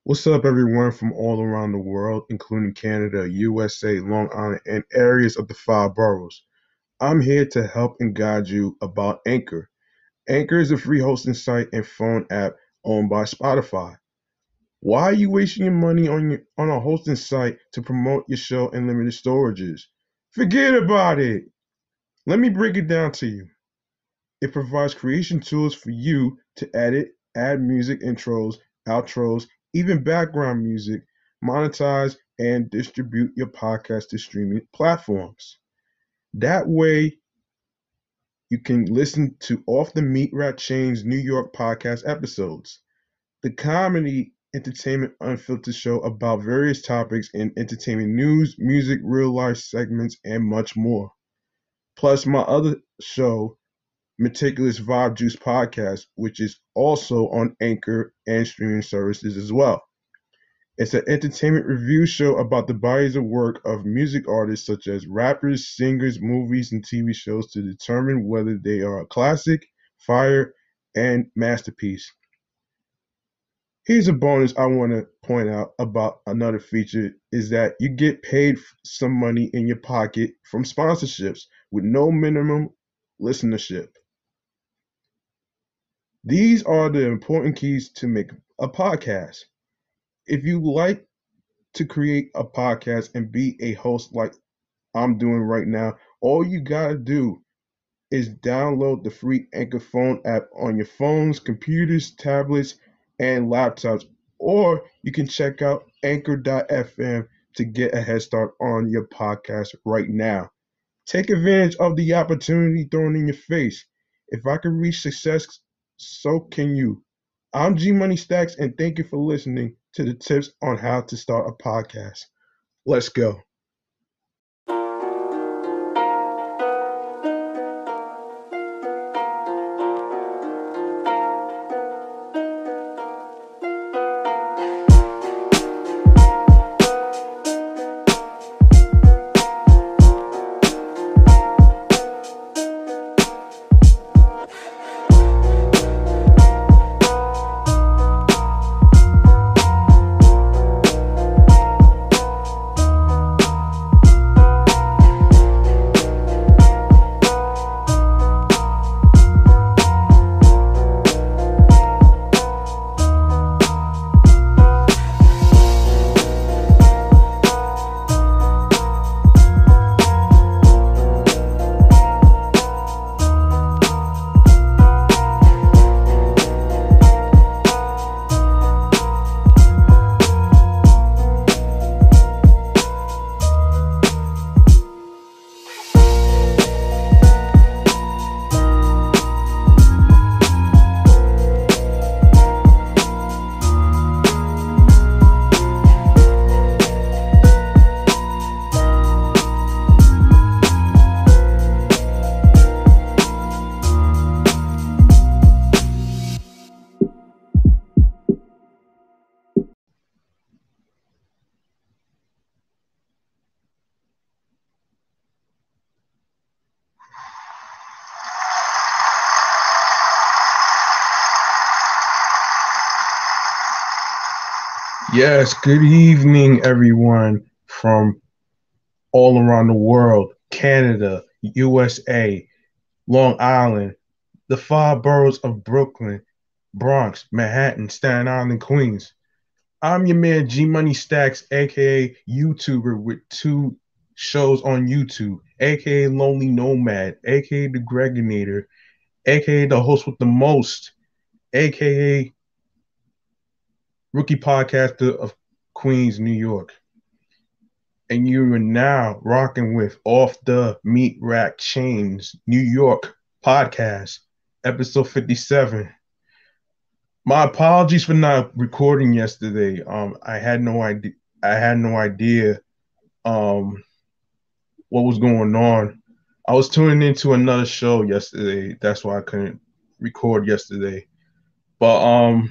What's up, everyone from all around the world, including Canada, USA, Long Island, and areas of the five boroughs? I'm here to help and guide you about Anchor. Anchor is a free hosting site and phone app owned by Spotify. Why are you wasting your money on a hosting site to promote your show in limited storages? Forget about it. Let me break it down to you. It provides creation tools for you to edit, add music intros, outros, even background music, monetize, and distribute your podcast to streaming platforms. That way, you can listen to Off the Meat Rat Chain's New York podcast episodes, the comedy entertainment unfiltered show about various topics in entertainment news, music, real life segments, and much more. Plus, my other show, Meticulous Vibe Juice podcast, which is also on Anchor and streaming services as well. It's an entertainment review show about the bodies of work of music artists such as rappers, singers, movies, and TV shows to determine whether they are a classic, fire, and masterpiece. Here's a bonus I want to point out about another feature is that you get paid some money in your pocket from sponsorships with no minimum listenership. These are the important keys to make a podcast. If you like to create a podcast and be a host like I'm doing right now, all you gotta do is download the free Anchor phone app on your phones, computers, tablets, and laptops, or you can check out anchor.fm to get a head start on your podcast right now. Take advantage of the opportunity thrown in your face. If I can reach success, so can you. I'm G Money Stacks, and thank you for listening to the tips on how to start a podcast. Let's go. Yes, good evening, everyone from all around the world, Canada, USA, Long Island, the five boroughs of Brooklyn, Bronx, Manhattan, Staten Island, Queens. I'm your man G Money Stacks, aka YouTuber with two shows on YouTube, aka Lonely Nomad, aka The Greginator, aka the host with the most, aka Rookie Podcaster of Queens, New York. And you are now rocking with Off the Meat Rack Chains, New York podcast, episode 57. My apologies for not recording yesterday. I had no idea. Um, what was going on. I was tuning into another show yesterday. That's why I couldn't record yesterday. But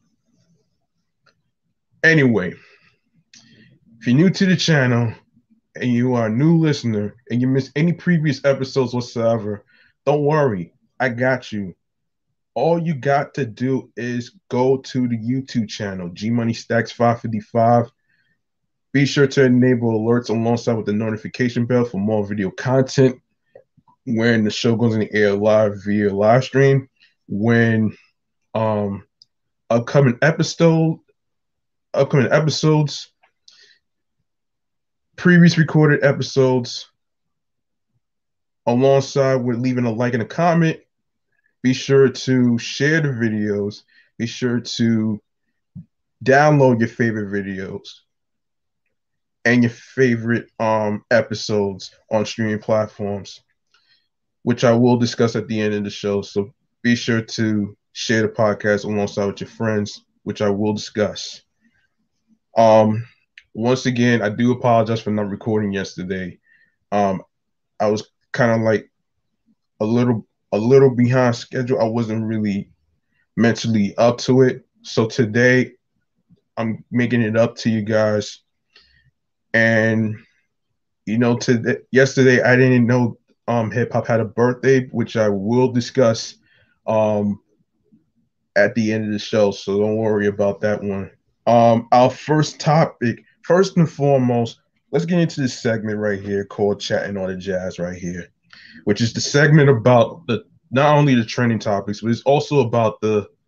anyway, if you're new to the channel and you are a new listener and you missed any previous episodes whatsoever, don't worry. I got you. All you got to do is go to the YouTube channel, G Money Stacks 555. Be sure to enable alerts alongside with the notification bell for more video content when the show goes in the air live via live stream, when um upcoming episode upcoming episodes, previous recorded episodes, alongside with leaving a like and a comment. Be sure to share the videos. Be sure to download your favorite videos and your favorite episodes on streaming platforms, which I will discuss at the end of the show. So be sure to share the podcast alongside with your friends, which I will discuss. Um, Once again, I do apologize for not recording yesterday. Um, I was kind of like a little behind schedule. I wasn't really mentally up to it. So today I'm making it up to you guys. And yesterday I didn't know hip hop had a birthday, which I will discuss um at the end of the show. So don't worry about that one. Our first topic, first and foremost, let's get into this segment right here called Chatting on the Jazz right here, which is the segment about the not only the trending topics, but it's also about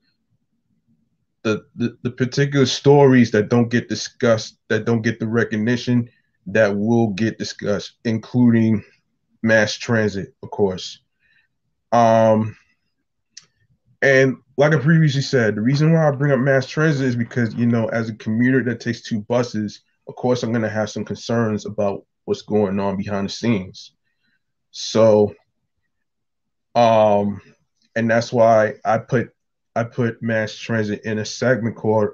the particular stories that don't get discussed, that don't get the recognition that will get discussed, including mass transit, of course. Um, and like I previously said, the reason why I bring up mass transit is because, as a commuter that takes two buses, of course, I'm going to have some concerns about what's going on behind the scenes. So, um, and that's why I put mass transit in a segment called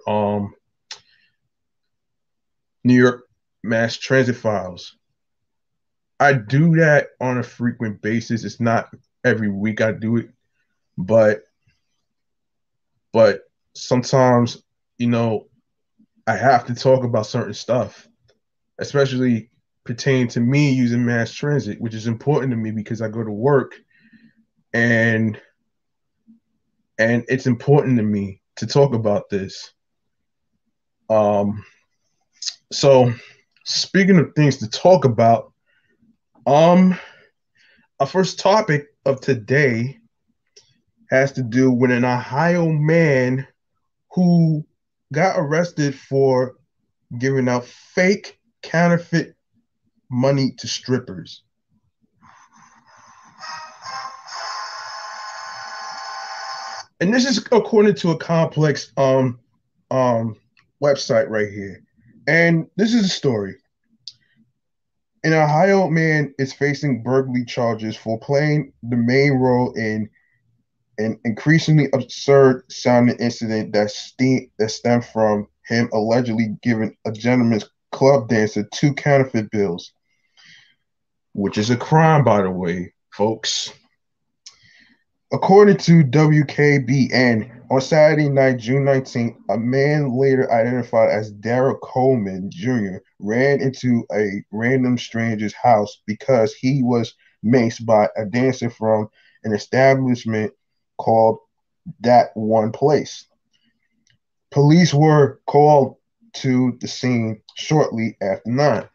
New York Mass Transit Files. I do that on a frequent basis. It's not every week I do it, but but sometimes, you know, I have to talk about certain stuff, especially pertaining to me using mass transit, which is important to me because I go to work and it's important to me to talk about this. Um, so speaking of things to talk about, um, our first topic of today has to do with an Ohio man who got arrested for giving out fake counterfeit money to strippers. And this is according to a complex um website right here. And this is a story. An Ohio man is facing burglary charges for playing the main role in an increasingly absurd sounding incident that stemmed from him allegedly giving a gentleman's club dancer two counterfeit bills, which is a crime, by the way, folks. According to WKBN, on Saturday night, June 19th, a man later identified as Daryl Coleman Jr. ran into a random stranger's house because he was maced by a dancer from an establishment called That One Place. Police were called to the scene shortly after 9.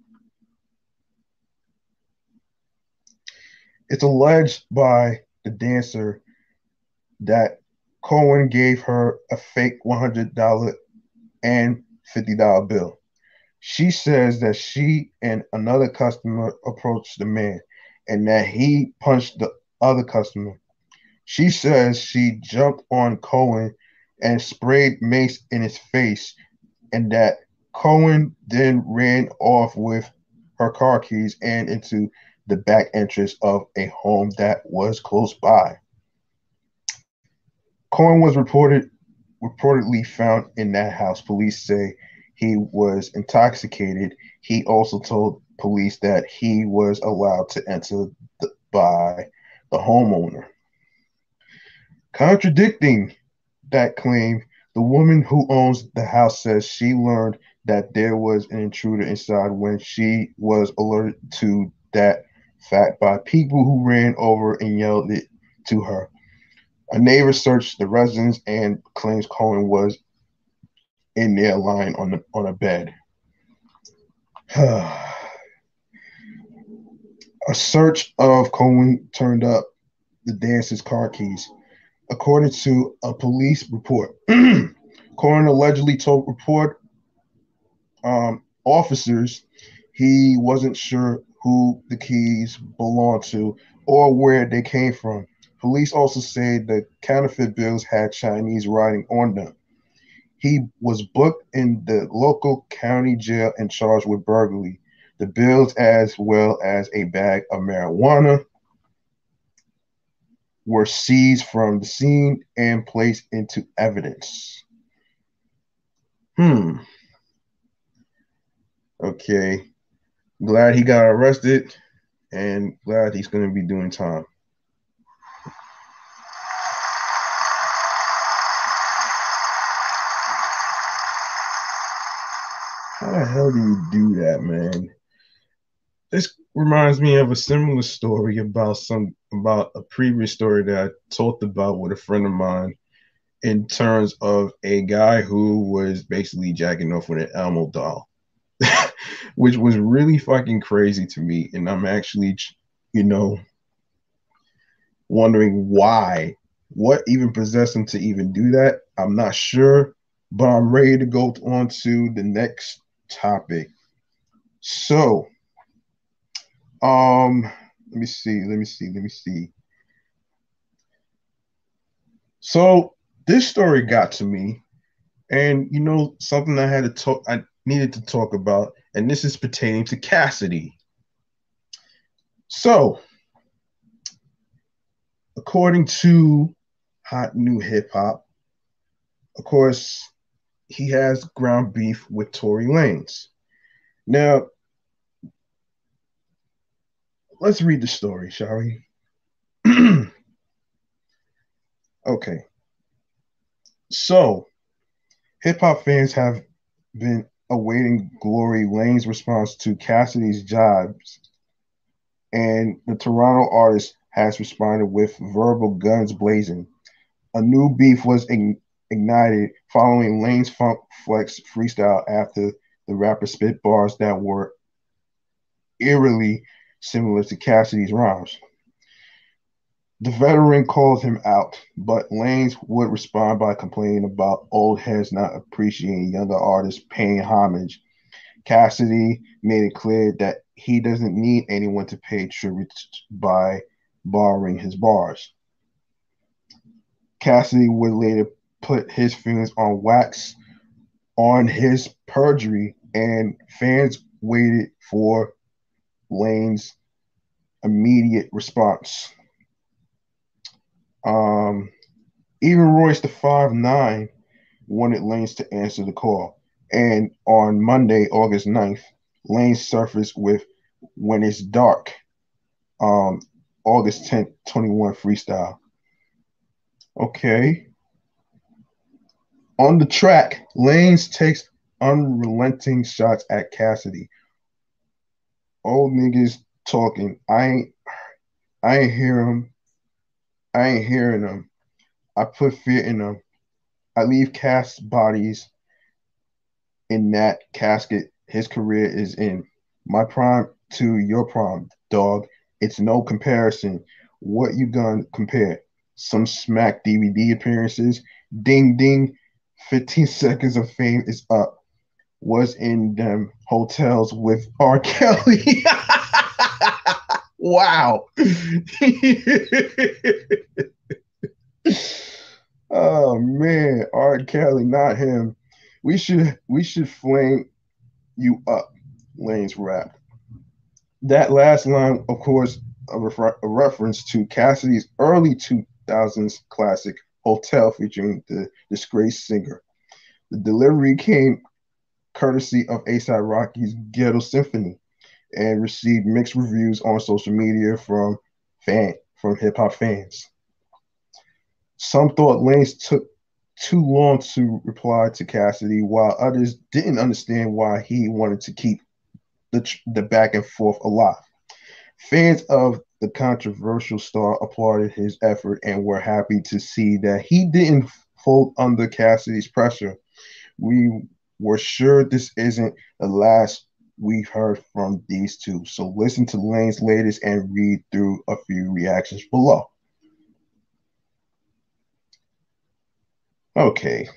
It's alleged by the dancer that Cohen gave her a fake $100 and $50 bill. She says that she and another customer approached the man and that he punched the other customer. She says she jumped on Cohen and sprayed mace in his face, and that Cohen then ran off with her car keys and into the back entrance of a home that was close by. Cohen was reportedly found in that house. Police say he was intoxicated. He also told police that he was allowed to enter by the homeowner. Contradicting that claim, the woman who owns the house says she learned that there was an intruder inside when she was alerted to that fact by people who ran over and yelled it to her. A neighbor searched the residence and claims Cohen was in there lying on a bed. A search of Cohen turned up the dancer's car keys. According to a police report, Cohen allegedly told officers he wasn't sure who the keys belonged to or where they came from. Police also say the counterfeit bills had Chinese writing on them. He was booked in the local county jail and charged with burglary. The bills, as well as a bag of marijuana, were seized from the scene and placed into evidence. Okay. Glad he got arrested and glad he's going to be doing time. How the hell do you do that, man? This reminds me of a similar story about a previous story that I talked about with a friend of mine in terms of a guy who was basically jacking off with an Elmo doll, which was really fucking crazy to me. And I'm actually, wondering why, what even possessed him to even do that. I'm not sure, but I'm ready to go on to the next topic. So, let me see. So this story got to me, and something I needed to talk about, and this is pertaining to Cassidy. So, according to Hot New Hip Hop, of course, he has ground beef with Tory Lanez. Now, let's read the story, shall we? Okay. So, hip hop fans have been awaiting Tory Lanez's response to Cassidy's jibes, and the Toronto artist has responded with verbal guns blazing. A new beef was ignited following Lane's Funk Flex freestyle after the rapper spit bars that were eerily similar to Cassidy's rhymes. The veteran called him out, but Lanez would respond by complaining about old heads not appreciating younger artists paying homage. Cassidy made it clear that he doesn't need anyone to pay tribute by borrowing his bars. Cassidy would later put his feelings on wax on his perjury, and fans waited for Lane's immediate response. Even Royce the 5'9" wanted Lanez to answer the call. And on Monday, August 9th, Lanez surfaced with When It's Dark, August 10th, 21 freestyle. Okay. On the track, Lanez takes unrelenting shots at Cassidy. Old niggas talking. I ain't hear him. I ain't hearing them. I put fear in them. I leave Cass bodies in that casket. His career is in. My prime to your prime, dog. It's no comparison. What you gonna compare? Some smack DVD appearances. Ding ding. 15 seconds of fame is up. Was in them hotels with R. Kelly. Wow. Oh man, R. Kelly, not him. We should flame you up, Lane's rap. That last line, of course, a reference to Cassidy's early 2000s classic Hotel featuring the disgraced singer. The delivery came courtesy of A$AP Rocky's Ghetto Symphony and received mixed reviews on social media from hip hop fans. Some thought Lanez took too long to reply to Cassidy, while others didn't understand why he wanted to keep the back and forth alive. Fans of the controversial star applauded his effort and were happy to see that he didn't fold under Cassidy's pressure. We were sure this isn't the last we've heard from these two. So listen to Lane's latest and read through a few reactions below. Okay.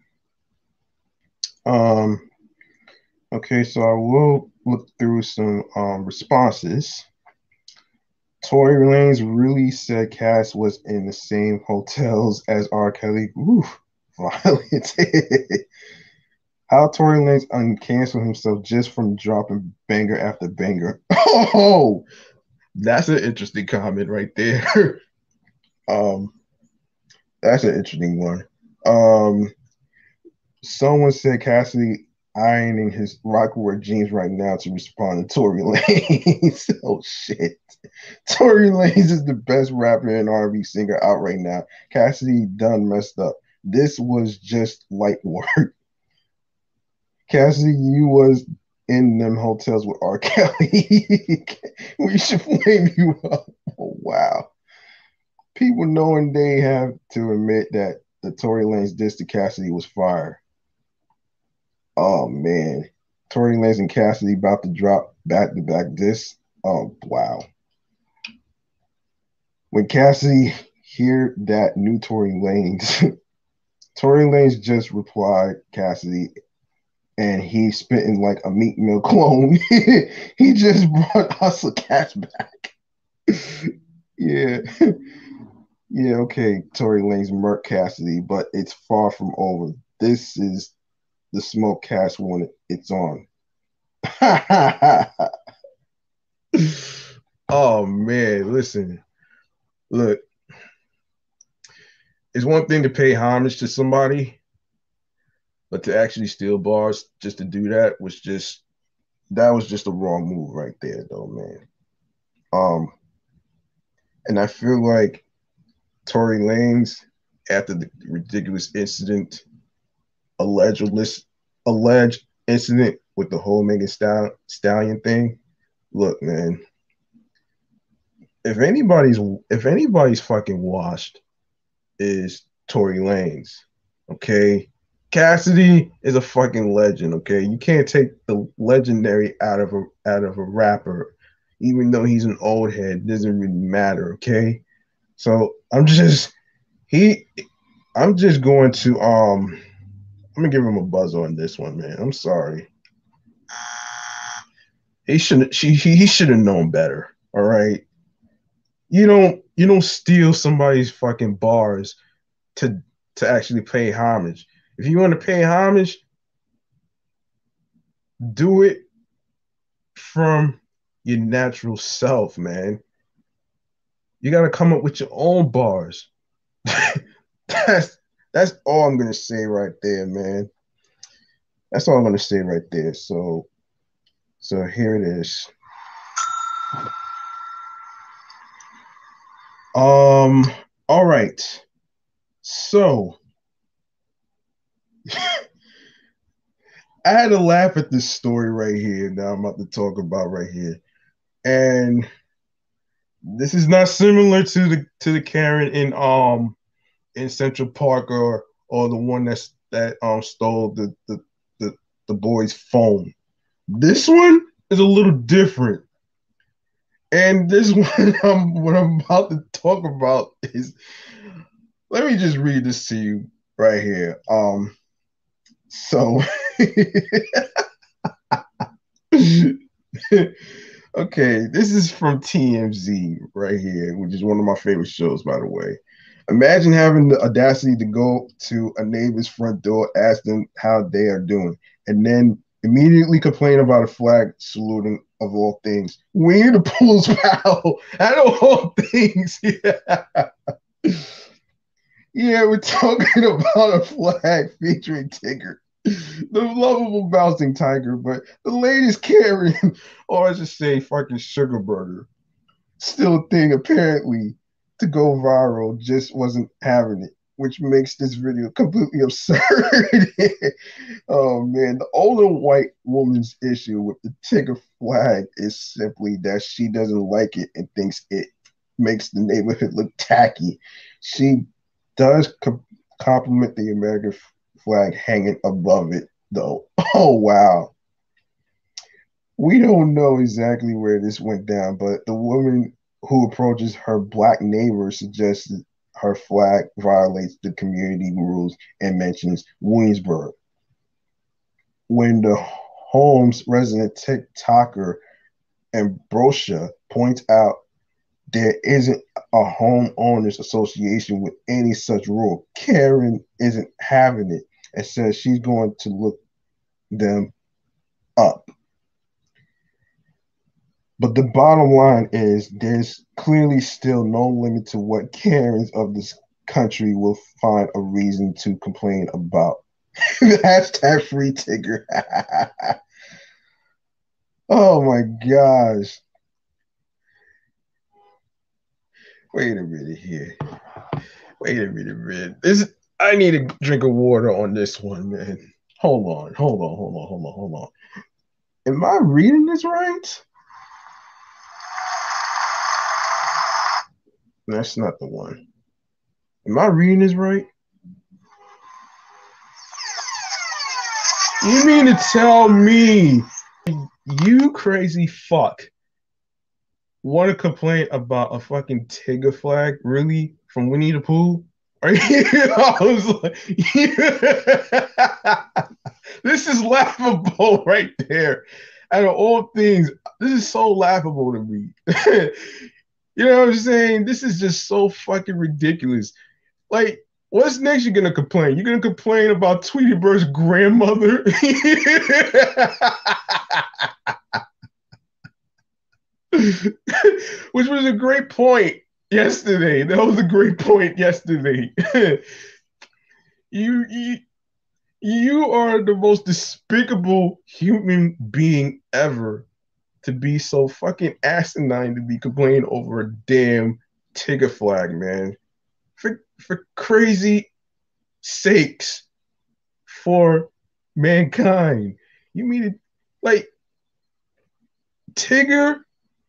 Okay, so I will look through some responses. Tory Lanez really said Cass was in the same hotels as R. Kelly. Oof, violent. How Tory Lanez uncanceled himself just from dropping banger after banger. Oh, that's an interesting comment right there. um, that's an interesting one. Um, Someone said Cassidy ironing his Rockwood jeans right now to respond to Tory Lanez. Oh shit. Tory Lanez is the best rapper and R&B singer out right now. Cassidy done messed up. This was just light work. Cassidy, you was in them hotels with R. Kelly. We should flame you up. Oh, wow. People knowing they have to admit that the Tory Lanez diss to Cassidy was fire. Oh man. Tory Lanez and Cassidy about to drop back to back diss. Oh wow. When Cassidy hear that new Tory Lanez, Tory Lanez just replied Cassidy, and he's spitting like a Meek Mill clone. He just brought Hustle Cash back. Yeah. Yeah, okay, Tory Lanez murked Cassidy, but it's far from over. This is the smoke Cass wanted. It's on. Oh man, listen. Look, it's one thing to pay homage to somebody, but to actually steal bars just to do that was just a wrong move right there, though, man. And I feel like Tory Lanez, after the ridiculous incident, alleged incident with the whole Megan Stallion thing. Look, man, if anybody's fucking washed, is Tory Lanez. Okay. Cassidy is a fucking legend, okay? You can't take the legendary out of a rapper, even though he's an old head. It doesn't really matter, okay? So I'm just going to I'm gonna give him a buzz on this one, man. I'm sorry. He should have known better. All right. You don't steal somebody's fucking bars to actually pay homage. If you want to pay homage, do it from your natural self, man. You got to come up with your own bars. that's all I'm gonna say right there, man. That's all I'm gonna say right there. So here it is. All right. So I had to laugh at this story right here that I'm about to talk about right here. And this is not similar to the Karen in Central Park or the one that stole the boy's phone. This one is a little different. And this one what I'm about to talk about is, let me just read this to you right here. So okay, this is from TMZ right here, which is one of my favorite shows, by the way. Imagine having the audacity to go to a neighbor's front door, ask them how they are doing, and then immediately complain about a flag saluting of all things. Winnie the Pooh's pal. Out of all things, yeah. Yeah, we're talking about a flag featuring Tigger, the lovable bouncing tiger, but the latest Karen, or I should say, fucking Sugar Burger, still a thing apparently to go viral, just wasn't having it, which makes this video completely absurd. Oh man, the older white woman's issue with the Tigger flag is simply that she doesn't like it and thinks it makes the neighborhood look tacky. She does compliment the American flag hanging above it, though. Oh, wow. We don't know exactly where this went down, but the woman who approaches her black neighbor suggests that her flag violates the community rules and mentions Williamsburg. When the home's resident TikToker Ambrosia points out there isn't a homeowners association with any such rule, Karen isn't having it and says she's going to look them up. But the bottom line is there's clearly still no limit to what Karens of this country will find a reason to complain about. Hashtag free Tigger. Oh my gosh. Wait a minute here. Wait a minute, man. This I need a drink of water on this one, man. Hold on. Am I reading this right? That's not the one. Am I reading this right? You mean to tell me you crazy fuck want to complain about a fucking Tigger flag? Really? From Winnie the Pooh? Are you, I was like, this is laughable right there. Out of all things, this is so laughable to me. You know what I'm saying? This is just so fucking ridiculous. Like, what's next you're gonna complain? You're gonna complain about Tweety Bird's grandmother? Which was a great point yesterday. That was a great point yesterday. you, you you are the most despicable human being ever to be so fucking asinine to be complaining over a damn Tigger flag, man. For crazy sakes, for mankind. You mean it like Tigger?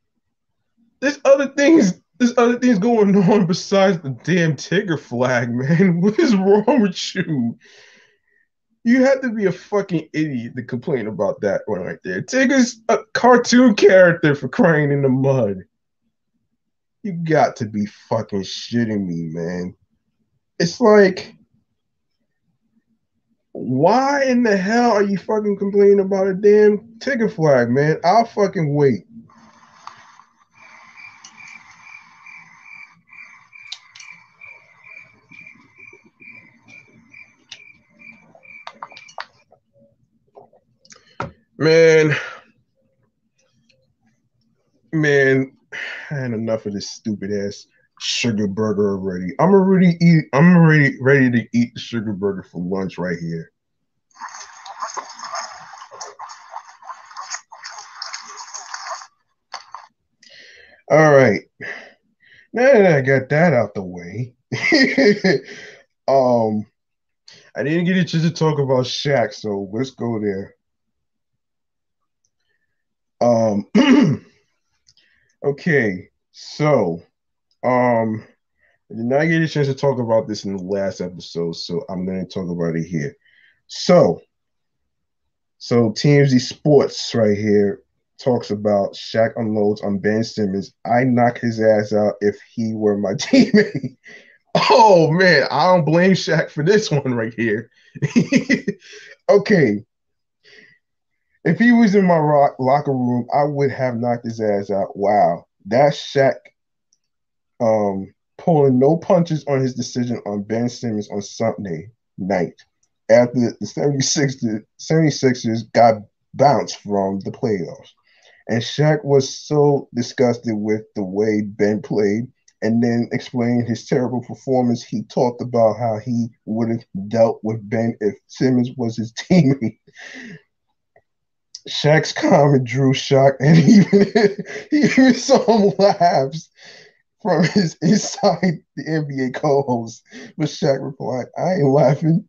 There's other things going on besides the damn Tigger flag, man. What is wrong with you? You have to be a fucking idiot to complain about that one right there. Tigger's a cartoon character, for crying in the mud. You got to be fucking shitting me, man. It's like, why in the hell are you fucking complaining about a damn Tigger flag, man? I'll fucking wait. Man, man, I had enough of this stupid ass sugar burger already. I'm already ready to eat the sugar burger for lunch right here. All right. Now that I got that out the way, um, I didn't get a chance to talk about Shaq, so let's go there. Um, okay, so um, I did not get a chance to talk about this in the last episode, so I'm going to talk about it here. So, so TMZ Sports right here talks about Shaq unloads on Ben Simmons. I knock his ass out if he were my teammate. Oh man, I don't blame Shaq for this one right here. Okay, if he was in my locker room, I would have knocked his ass out. Wow, that's Shaq pulling no punches on his decision on Ben Simmons on Sunday night after the 76ers got bounced from the playoffs. And Shaq was so disgusted with the way Ben played and then explained his terrible performance. He talked about how he would have dealt with Ben if Simmons was his teammate. Shaq's comment drew shock and even some laughs from his inside the NBA co-host. But Shaq replied, I ain't laughing.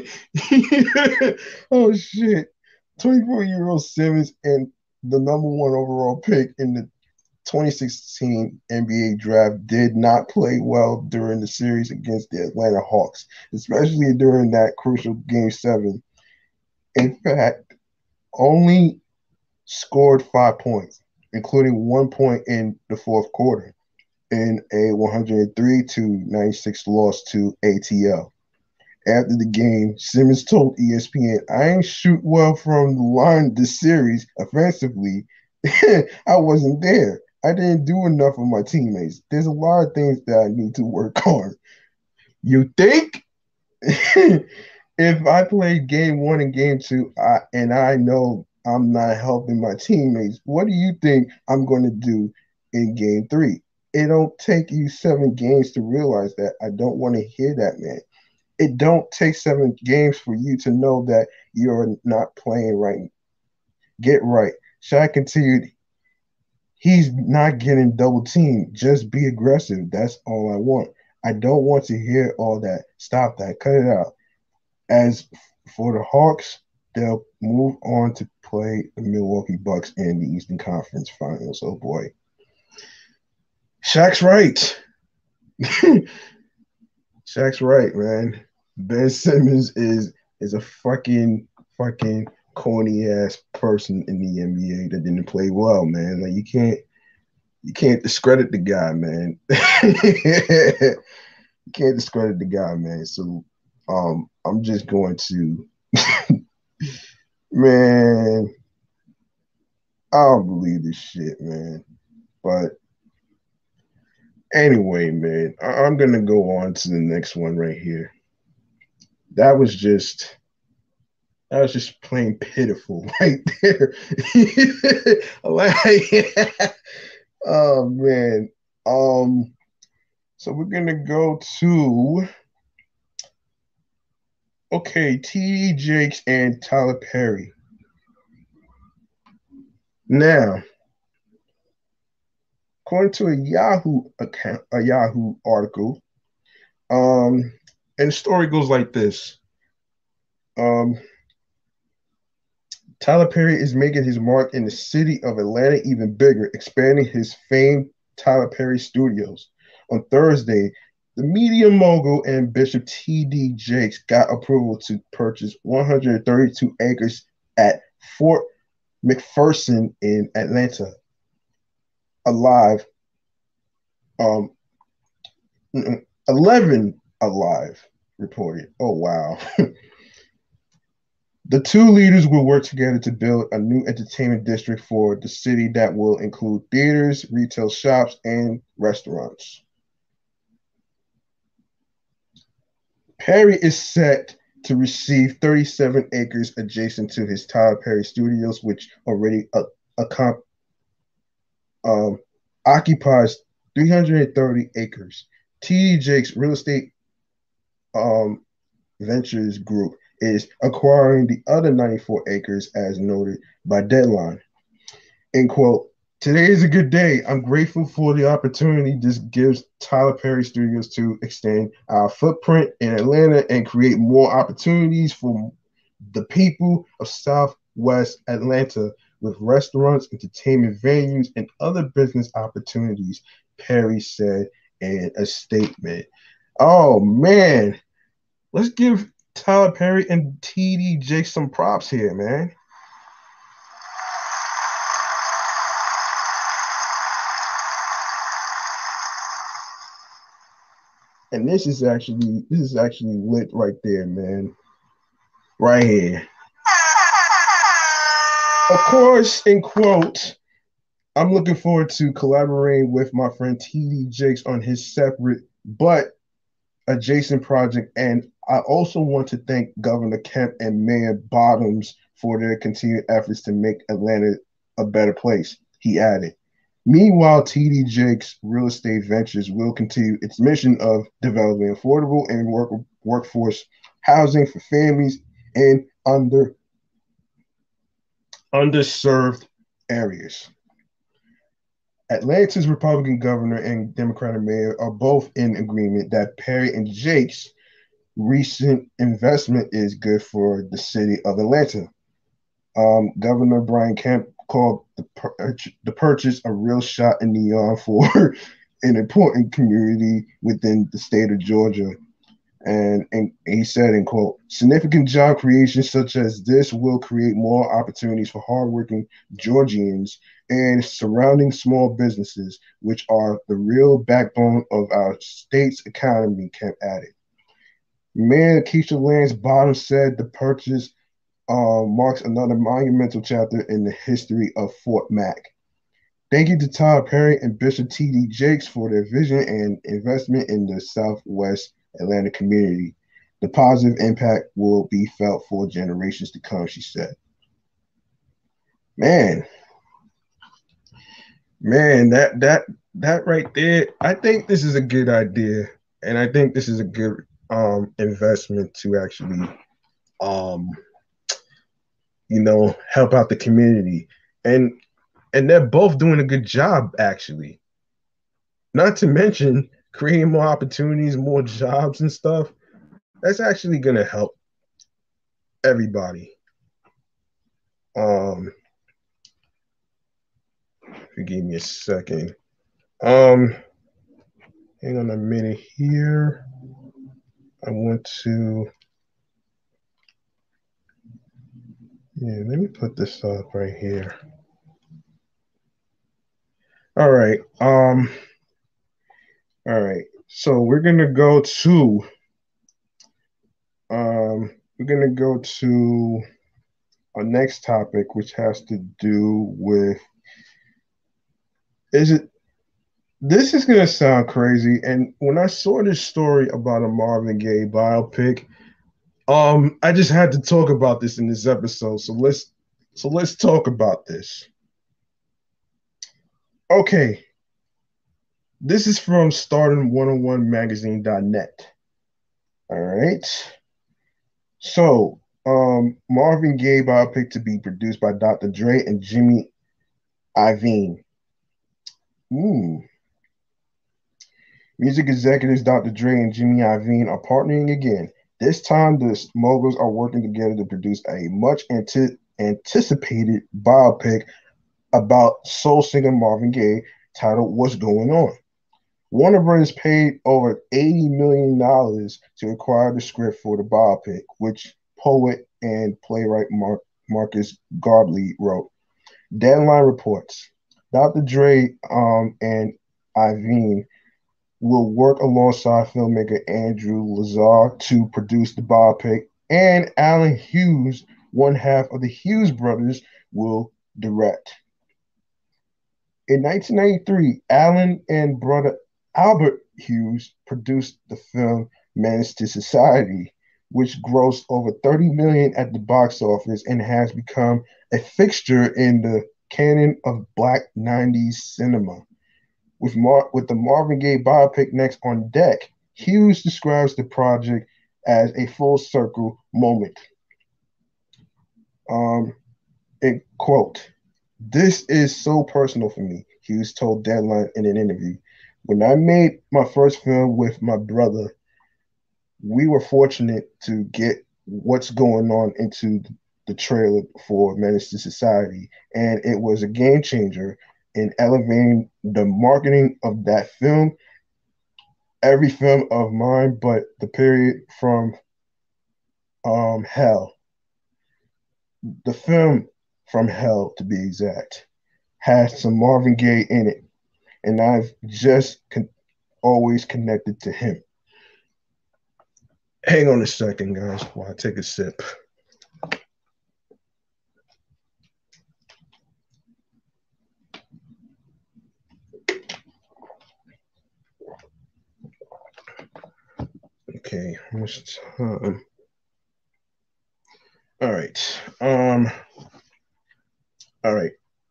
Oh shit. 24-year-old Simmons and the number one overall pick in the 2016 NBA draft did not play well during the series against the Atlanta Hawks, especially during that crucial Game 7. In fact, only scored 5 points, including 1 point in the fourth quarter in a 103-96 loss to ATL. After the game, Simmons told ESPN, I ain't shoot well from the line this series offensively. I wasn't there. I didn't do enough for my teammates. There's a lot of things that I need to work on. You think? If I played game one and game two, and I know I'm not helping my teammates, what do you think I'm going to do in game three? It don't take you 7 games to realize that. I don't want to hear that, man. It don't take 7 games for you to know that you're not playing right. Get right. Shaq continued, he's not getting double teamed. Just be aggressive. That's all I want. I don't want to hear all that. Stop that. Cut it out. As for the Hawks, they'll move on to play the Milwaukee Bucks in the Eastern Conference Finals. Oh boy. Shaq's right. Shaq's right, man. Ben Simmons is a fucking corny ass person in the NBA that didn't play well, man. Like you can't discredit the guy, man. You can't discredit the guy, man. So I'm just going to man, I don't believe this shit, man. But anyway, man, I'm gonna go on to the next one right here. That was just plain pitiful right there. Like, oh man. So we're gonna go to TD Jakes and Tyler Perry. Now, according to a Yahoo article, and the story goes like this. Tyler Perry is making his mark in the city of Atlanta even bigger, expanding his famed Tyler Perry Studios. On Thursday, the media mogul and Bishop T.D. Jakes got approval to purchase 132 acres at Fort McPherson in Atlanta. Alive, 11 alive, reported. Oh, wow. The two leaders will work together to build a new entertainment district for the city that will include theaters, retail shops, and restaurants. Perry is set to receive 37 acres adjacent to his Tyler Perry Studios, which already occupies 330 acres. T.D. Jakes Real Estate Ventures Group is acquiring the other 94 acres as noted by Deadline. End quote. Today is a good day. I'm grateful for the opportunity this gives Tyler Perry Studios to extend our footprint in Atlanta and create more opportunities for the people of Southwest Atlanta with restaurants, entertainment venues, and other business opportunities, Perry said in a statement. Oh, man. Let's give Tyler Perry and T.D. Jakes some props here, man. And this is actually lit right there, man. Right here. Of course, in quote, I'm looking forward to collaborating with my friend T.D. Jakes on his separate but adjacent project. And I also want to thank Governor Kemp and Mayor Bottoms for their continued efforts to make Atlanta a better place, he added. Meanwhile, TD Jakes Real Estate Ventures will continue its mission of developing affordable and workforce housing for families in underserved areas. Atlanta's Republican governor and Democratic mayor are both in agreement that Perry and Jakes' recent investment is good for the city of Atlanta. Governor Brian Kemp called the purchase a real shot in the arm for an important community within the state of Georgia. And he said, in quote, significant job creation such as this will create more opportunities for hardworking Georgians and surrounding small businesses, which are the real backbone of our state's economy, Kemp added. Mayor Keisha Lance Bottom said the purchase marks another monumental chapter in the history of Fort Mac. Thank you to Todd Perry and Bishop T.D. Jakes for their vision and investment in the Southwest Atlanta community. The positive impact will be felt for generations to come, she said. Man, that right there, I think this is a good idea, and I think this is a good investment to actually help out the community. And they're both doing a good job, actually. Not to mention creating more opportunities, more jobs and stuff. That's actually going to help everybody. Give me a second. Hang on a minute here. I want to. Yeah, let me put this up right here. All right. All right. So we're gonna go to our next topic, which has to do with this is gonna sound crazy. And when I saw this story about a Marvin Gaye biopic, I just had to talk about this in this episode. So let's talk about this. Okay. This is from Stardom101magazine.net. All right. So, Marvin Gaye biopic to be produced by Dr. Dre and Jimmy Iovine. Music executives Dr. Dre and Jimmy Iovine are partnering again. This time, the moguls are working together to produce a much anticipated biopic about soul singer Marvin Gaye titled What's Going On. Warner Bros. Paid over $80 million to acquire the script for the biopic, which poet and playwright Marcus Gardley wrote. Deadline reports Dr. Dre and Iovine will work alongside filmmaker Andrew Lazar to produce the biopic, and Alan Hughes, one half of the Hughes brothers, will direct. In 1993, Alan and brother Albert Hughes produced the film Menace to Society, which grossed over $30 million at the box office and has become a fixture in the canon of Black 90s cinema. With the Marvin Gaye biopic next on deck, Hughes describes the project as a full circle moment. Quote, "This is so personal for me," Hughes told Deadline in an interview. "When I made my first film with my brother, we were fortunate to get What's Going On into the trailer for Menace to Society, and it was a game changer in elevating the marketing of that film. Every film of mine, but the period from Hell, the film from Hell to be exact, has some Marvin Gaye in it, and I've just always connected to him." Hang on a second, guys, while I take a sip. Okay, how much time? All right. All right.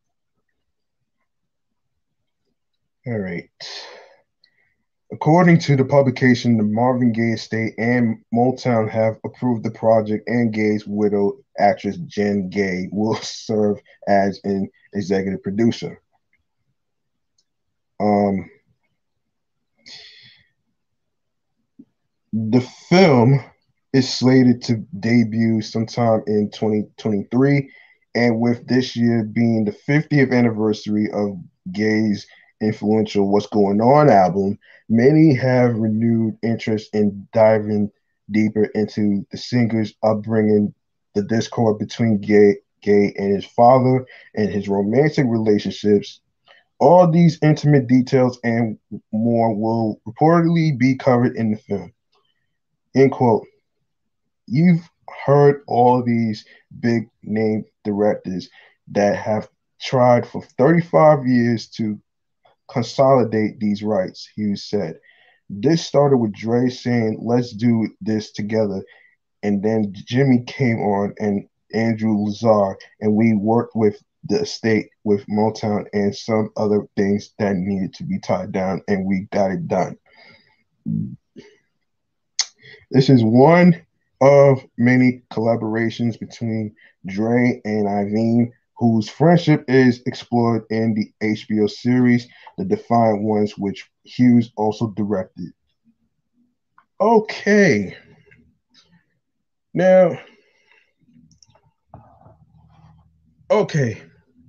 All right. According to the publication, the Marvin Gaye estate and Motown have approved the project, and Gaye's widow, actress Jen Gaye, will serve as an executive producer. The film is slated to debut sometime in 2023 And with this year being the 50th anniversary of Gay's influential What's Going On album, many have renewed interest in diving deeper into the singer's upbringing, the discord between Gay and his father, and his romantic relationships. All these intimate details and more will reportedly be covered in the film. End quote. You've heard all these big name directors that have tried for 35 years to consolidate these rights, Hughes said. This started with Dre saying, let's do this together. And then Jimmy came on and Andrew Lazar, and we worked with the estate, with Motown, and some other things that needed to be tied down, and we got it done. This is one of many collaborations between Dre and Iovine, whose friendship is explored in the HBO series The Defiant Ones, which Hughes also directed. Okay, now, okay,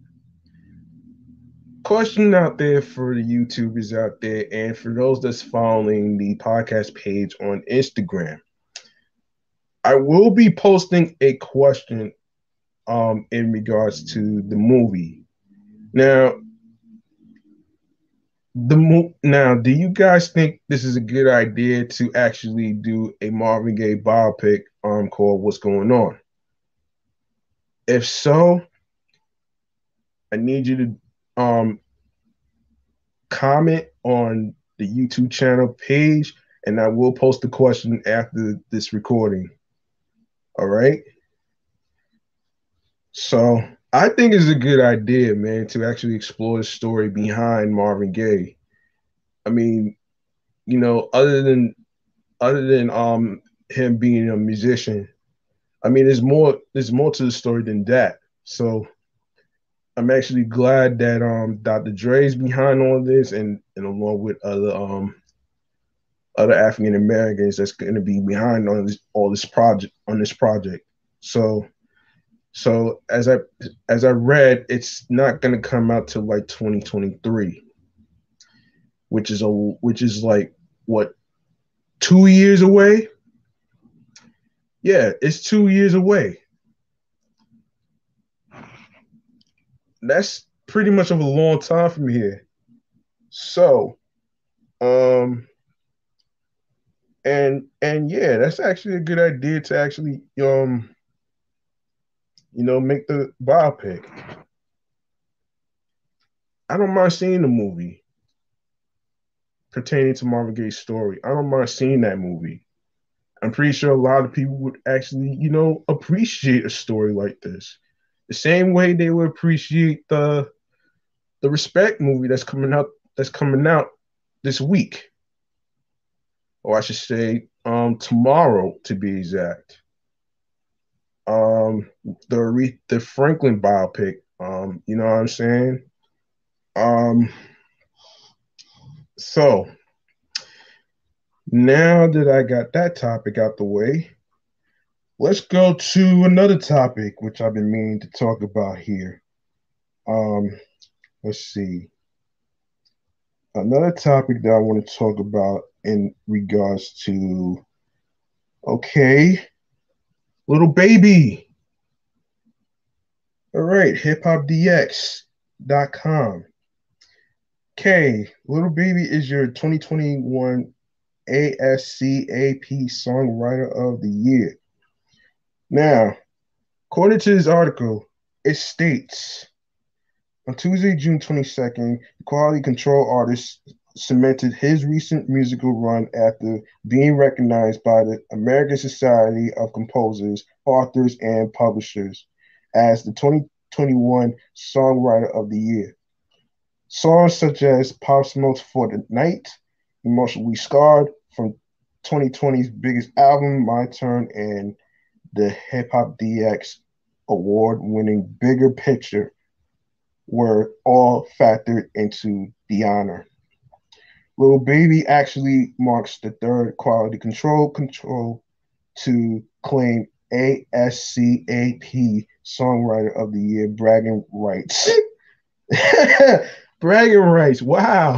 question out there for the YouTubers out there and for those that's following the podcast page on Instagram. I will be posting a question in regards to the movie. Now, do you guys think this is a good idea to actually do a Marvin Gaye biopic called What's Going On? If so, I need you to comment on the YouTube channel page, and I will post the question after this recording. All right. So I think it's a good idea, man, to actually explore the story behind Marvin Gaye. I mean, other than him being a musician, I mean, there's more to the story than that. So I'm actually glad that Dr. Dre's behind all of this, and along with other African Americans that's going to be behind on this project. So as I read, it's not going to come out till like 2023, which is like what, 2 years away? Yeah, it's 2 years away. That's pretty much of a long time from here. So, um, and yeah, that's actually a good idea to actually make the biopic. I don't mind seeing the movie pertaining to Marvin Gaye's story. I don't mind seeing that movie. I'm pretty sure a lot of people would actually, appreciate a story like this. The same way they would appreciate the Respect movie that's coming out this week. Or I should say tomorrow to be exact. Um the Franklin biopic. You know what I'm saying? Um so now that I got that topic out the way, let's go to another topic which I've been meaning to talk about here. Um, let's see. Another topic that I want to talk about in regards to, okay, Little Baby. All right, hiphopdx.com. Okay, Little Baby is your 2021 ASCAP Songwriter of the Year. Now, according to this article, it states on Tuesday, June 22nd, the Quality Control artist cemented his recent musical run after being recognized by the American Society of Composers, Authors, and Publishers as the 2021 Songwriter of the Year. Songs such as Pop Smokes for the Night, Emotionally Scarred from 2020's biggest album, My Turn, and the Hip Hop DX award-winning Bigger Picture were all factored into the honor. Little Baby actually marks the third quality control to claim ASCAP Songwriter of the Year bragging rights. Bragging rights. Wow.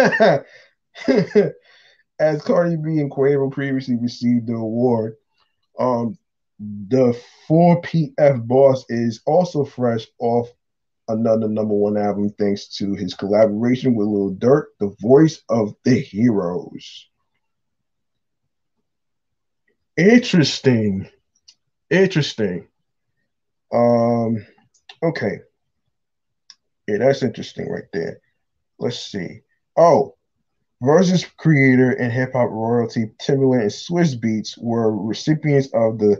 As Cardi B and Quavo previously received the award, um, the 4PF Boss is also fresh off another #1 album thanks to his collaboration with Lil Durk, the voice of the Heroes. Interesting. Interesting. Okay. Yeah, that's interesting right there. Let's see. Oh, Versus creator and hip hop royalty Timbaland and Swizz Beatz were recipients of the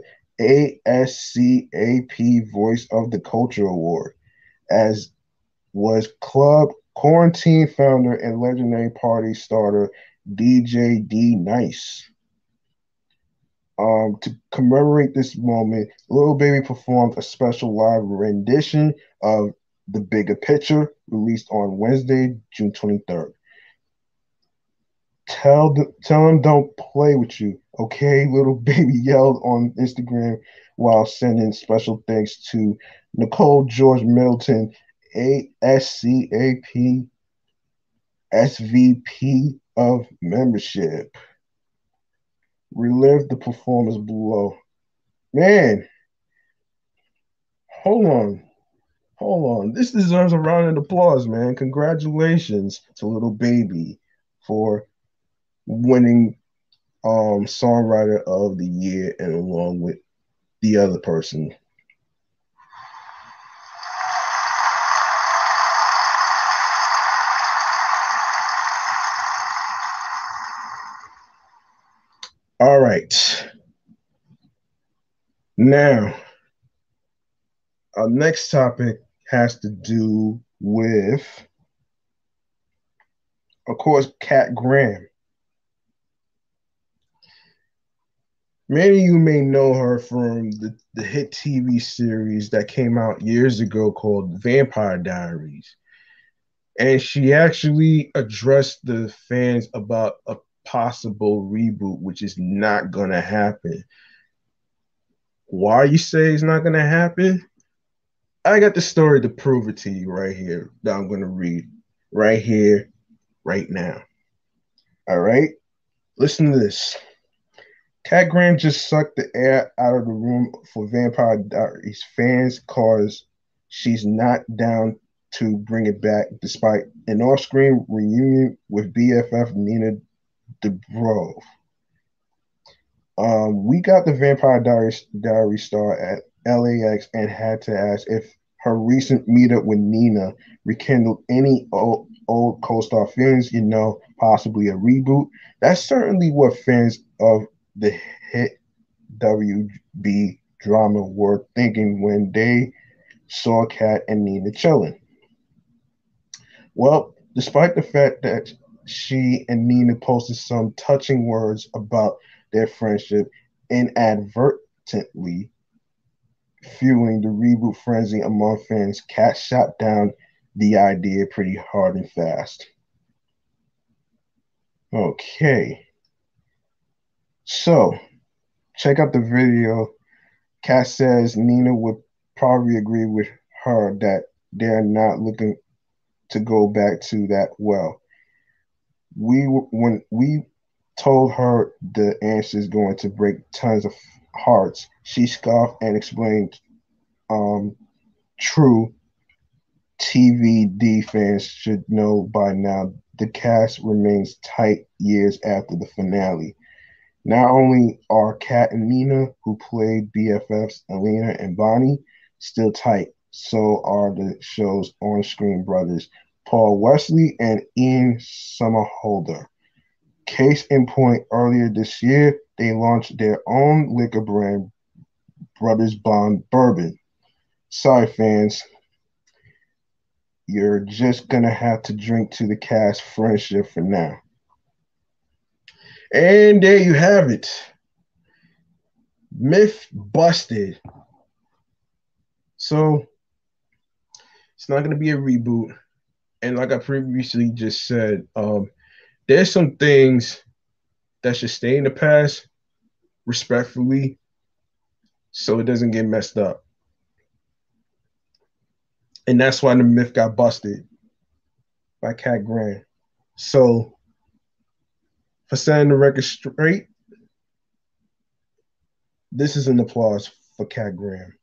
ASCAP Voice of the Culture Award, as was Club Quarantine founder and legendary party starter DJ D Nice. To commemorate this moment, Lil Baby performed a special live rendition of The Bigger Picture, released on Wednesday, June 23rd. Tell him don't play with you, okay? Little Baby yelled on Instagram while sending special thanks to Nicole George Middleton, ASCAP SVP of Membership. Relive the performance below. Man, hold on. Hold on. This deserves a round of applause, man. Congratulations to Little Baby for winning Songwriter of the Year and along with the other person. All right. Now, our next topic has to do with, of course, Kat Graham. Many of you may know her from the hit TV series that came out years ago called Vampire Diaries. And she actually addressed the fans about a possible reboot, which is not going to happen. Why you say it's not going to happen? I got the story to prove it to you right here that I'm going to read right here, right now. All right? Listen to this. Kat Graham just sucked the air out of the room for Vampire Diaries fans because she's not down to bring it back despite an off-screen reunion with BFF Nina Dobrev. We got the Vampire Diaries star at LAX and had to ask if her recent meetup with Nina rekindled any old co-star feelings, possibly a reboot. That's certainly what fans of the hit WB drama were thinking when they saw Kat and Nina chilling. Well, despite the fact that she and Nina posted some touching words about their friendship, inadvertently fueling the reboot frenzy among fans, Kat shot down the idea pretty hard and fast. Okay. So, check out the video. Kat says Nina would probably agree with her that they're not looking to go back to that well. When we told her the answer is going to break tons of hearts, she scoffed and explained, true TVD fans should know by now the cast remains tight years after the finale. Not only are Kat and Nina, who played BFFs Elena and Bonnie, still tight, so are the show's on-screen brothers, Paul Wesley and Ian Somerhalder. Case in point, earlier this year, they launched their own liquor brand, Brothers Bond Bourbon. Sorry, fans. You're just going to have to drink to the cast friendship for now. And there you have it. Myth busted. So, it's not going to be a reboot. And like I previously just said, there's some things that should stay in the past, respectfully. so it doesn't get messed up. And that's why the myth got busted by Cat Graham. So for setting the record straight, this is an applause for Cat Graham.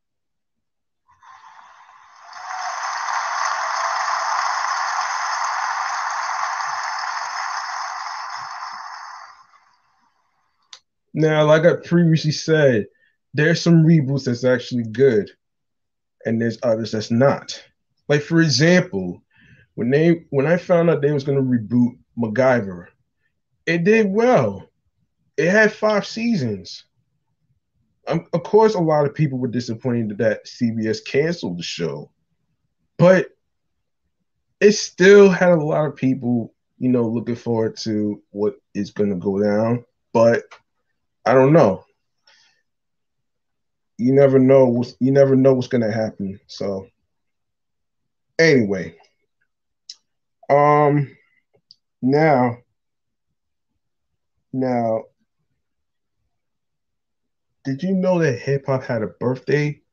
Now, like I previously said, there's some reboots that's actually good, and there's others that's not. Like for example, when I found out they was gonna reboot MacGyver, it did well. It had 5 seasons. Of course, a lot of people were disappointed that CBS canceled the show, but it still had a lot of people, looking forward to what is going to go down. But I don't know. You never know. You never know what's going to happen. So anyway, um, now, now, did you know that hip hop had a birthday?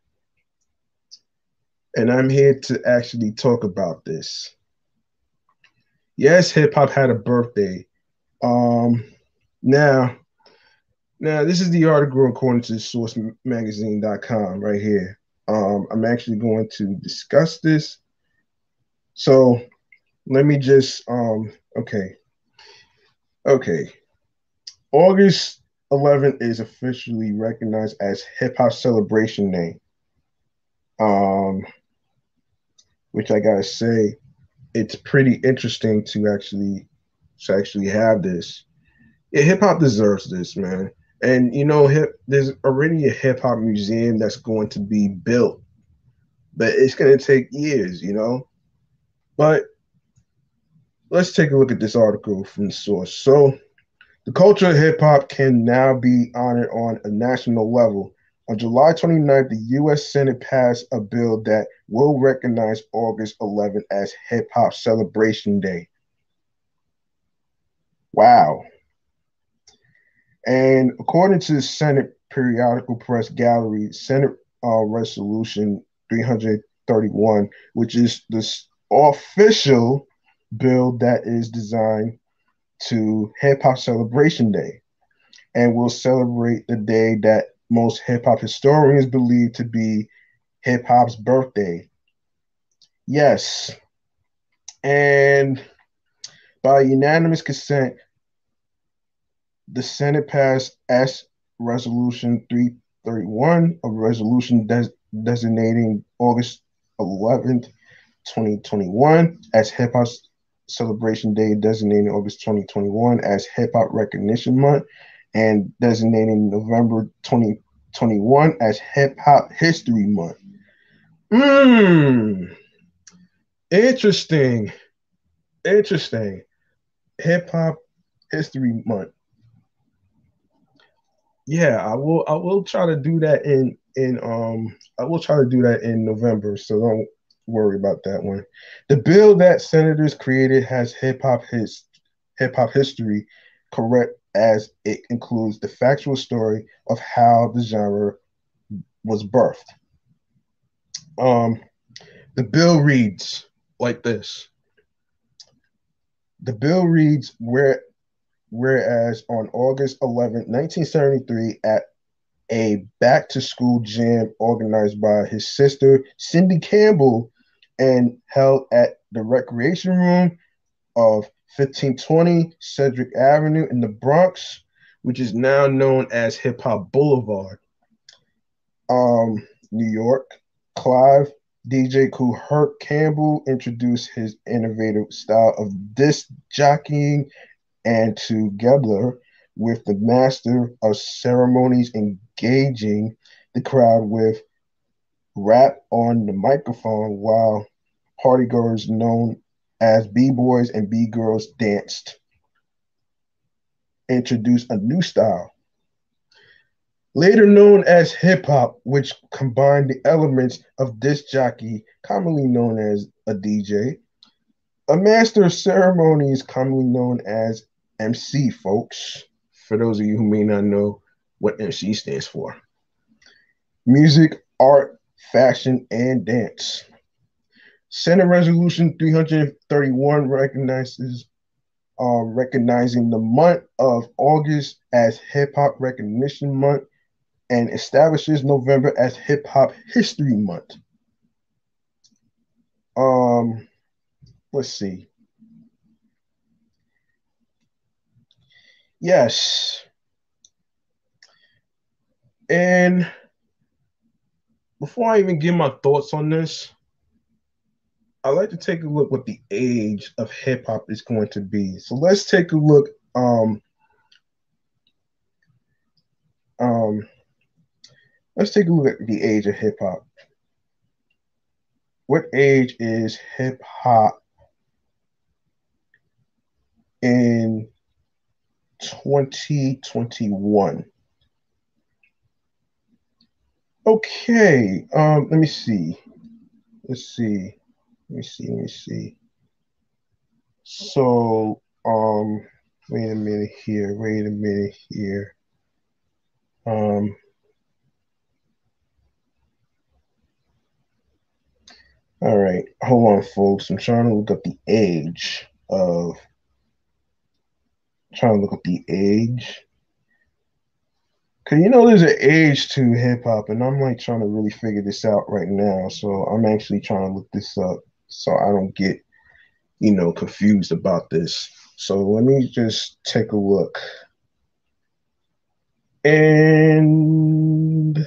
And I'm here to actually talk about this. Yes, hip hop had a birthday. Um, now, now this is the article according to sourcemagazine.com right here. I'm actually going to discuss this. So let me just okay. Okay. August 11th is officially recognized as Hip Hop Celebration Day. Um, which I gotta say, it's pretty interesting to actually have this. Yeah, hip hop deserves this, man. And there's already a hip hop museum that's going to be built, but it's going to take years. But let's take a look at this article from the source. So, the culture of hip hop can now be honored on a national level. On July 29th, the U.S. Senate passed a bill that will recognize August 11th as Hip Hop Celebration Day. Wow. And according to the Senate Periodical Press Gallery, Senate Resolution 331, which is the official bill that is designed to Hip Hop Celebration Day and will celebrate the day that most hip hop historians believe to be hip hop's birthday. Yes. And by unanimous consent, the Senate passed S Resolution 331, a resolution designating August 11th, 2021 as Hip Hop Celebration Day, designating August 2021 as Hip Hop Recognition Month, and designating November 2021 as Hip Hop History Month. Interesting. Interesting. Hip Hop History Month. Yeah, I will try to do that I will try to do that in November, so don't worry about that one. The bill that senators created has hip hop history correct as it includes the factual story of how the genre was birthed. Um, the bill reads like this. The bill reads whereas on August 11th, 1973, at a back to school jam organized by his sister, Cindy Campbell, and held at the Recreation Room of 1520 Cedric Avenue in the Bronx, which is now known as Hip Hop Boulevard, New York. Clive DJ Kool Herc Campbell introduced his innovative style of disc jockeying, and together with the master of ceremonies engaging the crowd with rap on the microphone while partygoers known as B-boys and B-girls danced, introduced a new style. Later known as hip hop, which combined the elements of disc jockey, commonly known as a DJ, a master of ceremonies, commonly known as MC, folks, for those of you who may not know what MC stands for. music, art, fashion, and dance. Senate Resolution 331 recognizing the month of August as Hip Hop Recognition Month and establishes November as Hip Hop History Month. Let's see. Yes. And before I even give my thoughts on this, I like to take a look what the age of hip hop is going to be. So let's take a look. Um, let's take a look at the age of hip hop. What age is hip hop in 2021? Okay. Let me see. Let's see. Let me see. So, wait a minute here. Wait a minute here. Um, all right. Hold on, folks. I'm trying to look up the age of. Trying to look up the age. Cause there's an age to hip hop, and I'm like trying to really figure this out right now. So I'm actually trying to look this up so I don't get, confused about this. So let me just take a look. And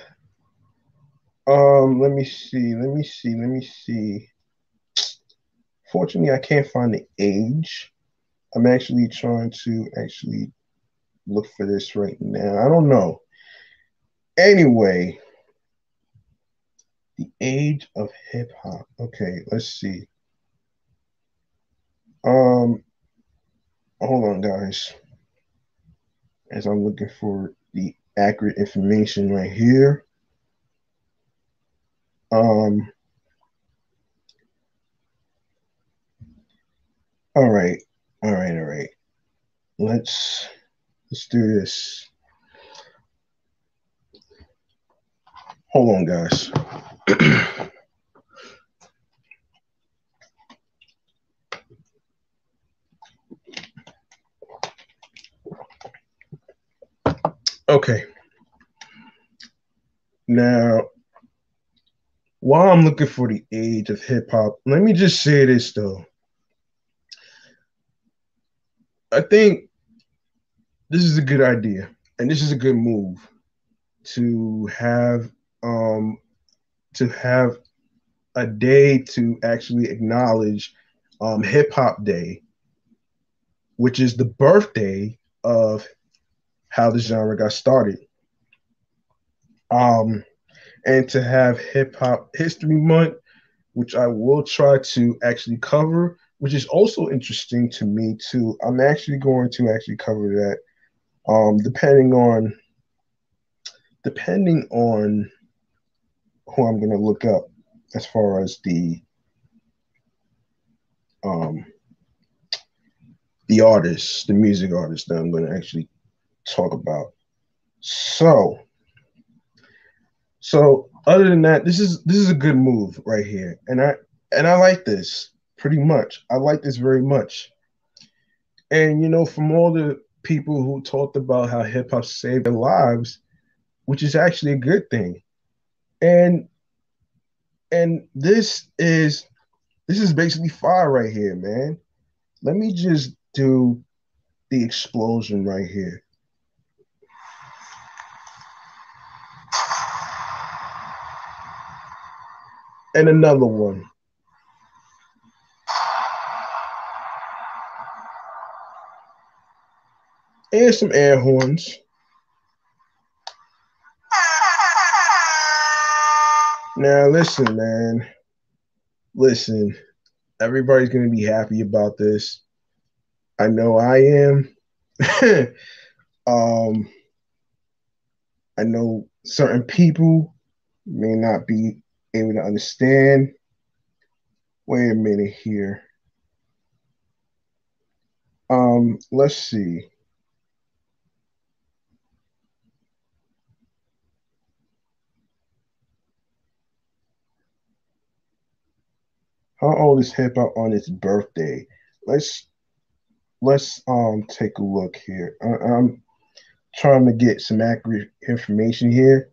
let me see, let me see, let me see. Fortunately, I can't find the age. I'm actually trying to actually look for this right now. I don't know. Anyway, the age of hip hop. Okay, let's see. Um, hold on, guys. As I'm looking for the accurate information right here. Um, all right, all right, all right. Let's do this. Hold on, guys. Okay. Now, while I'm looking for the age of hip hop, let me just say this though. I think this is a good idea and this is a good move to have um to have a day to actually acknowledge Hip Hop Day, which is the birthday of how the genre got started. Um, and to have Hip Hop History Month, which I will try to actually cover, which is also interesting to me too. I'm actually going to actually cover that. Depending on who I'm going to look up as far as um, the artists, the music artists that I'm going to actually talk about. So, so other than that, this is a good move right here, and I like this pretty much. I like this very much. And from all the people who talked about how hip hop saved their lives, which is actually a good thing. And and this is basically fire right here, man. Let me just do the explosion right here. And another one. And some air horns. Now listen, man. Listen. Everybody's gonna be happy about this. I know I am. um, I know certain people may not be able to understand. Wait a minute here. Let's see. How old is hip hop on its birthday? Let's let's take a look here. I'm trying to get some accurate information here.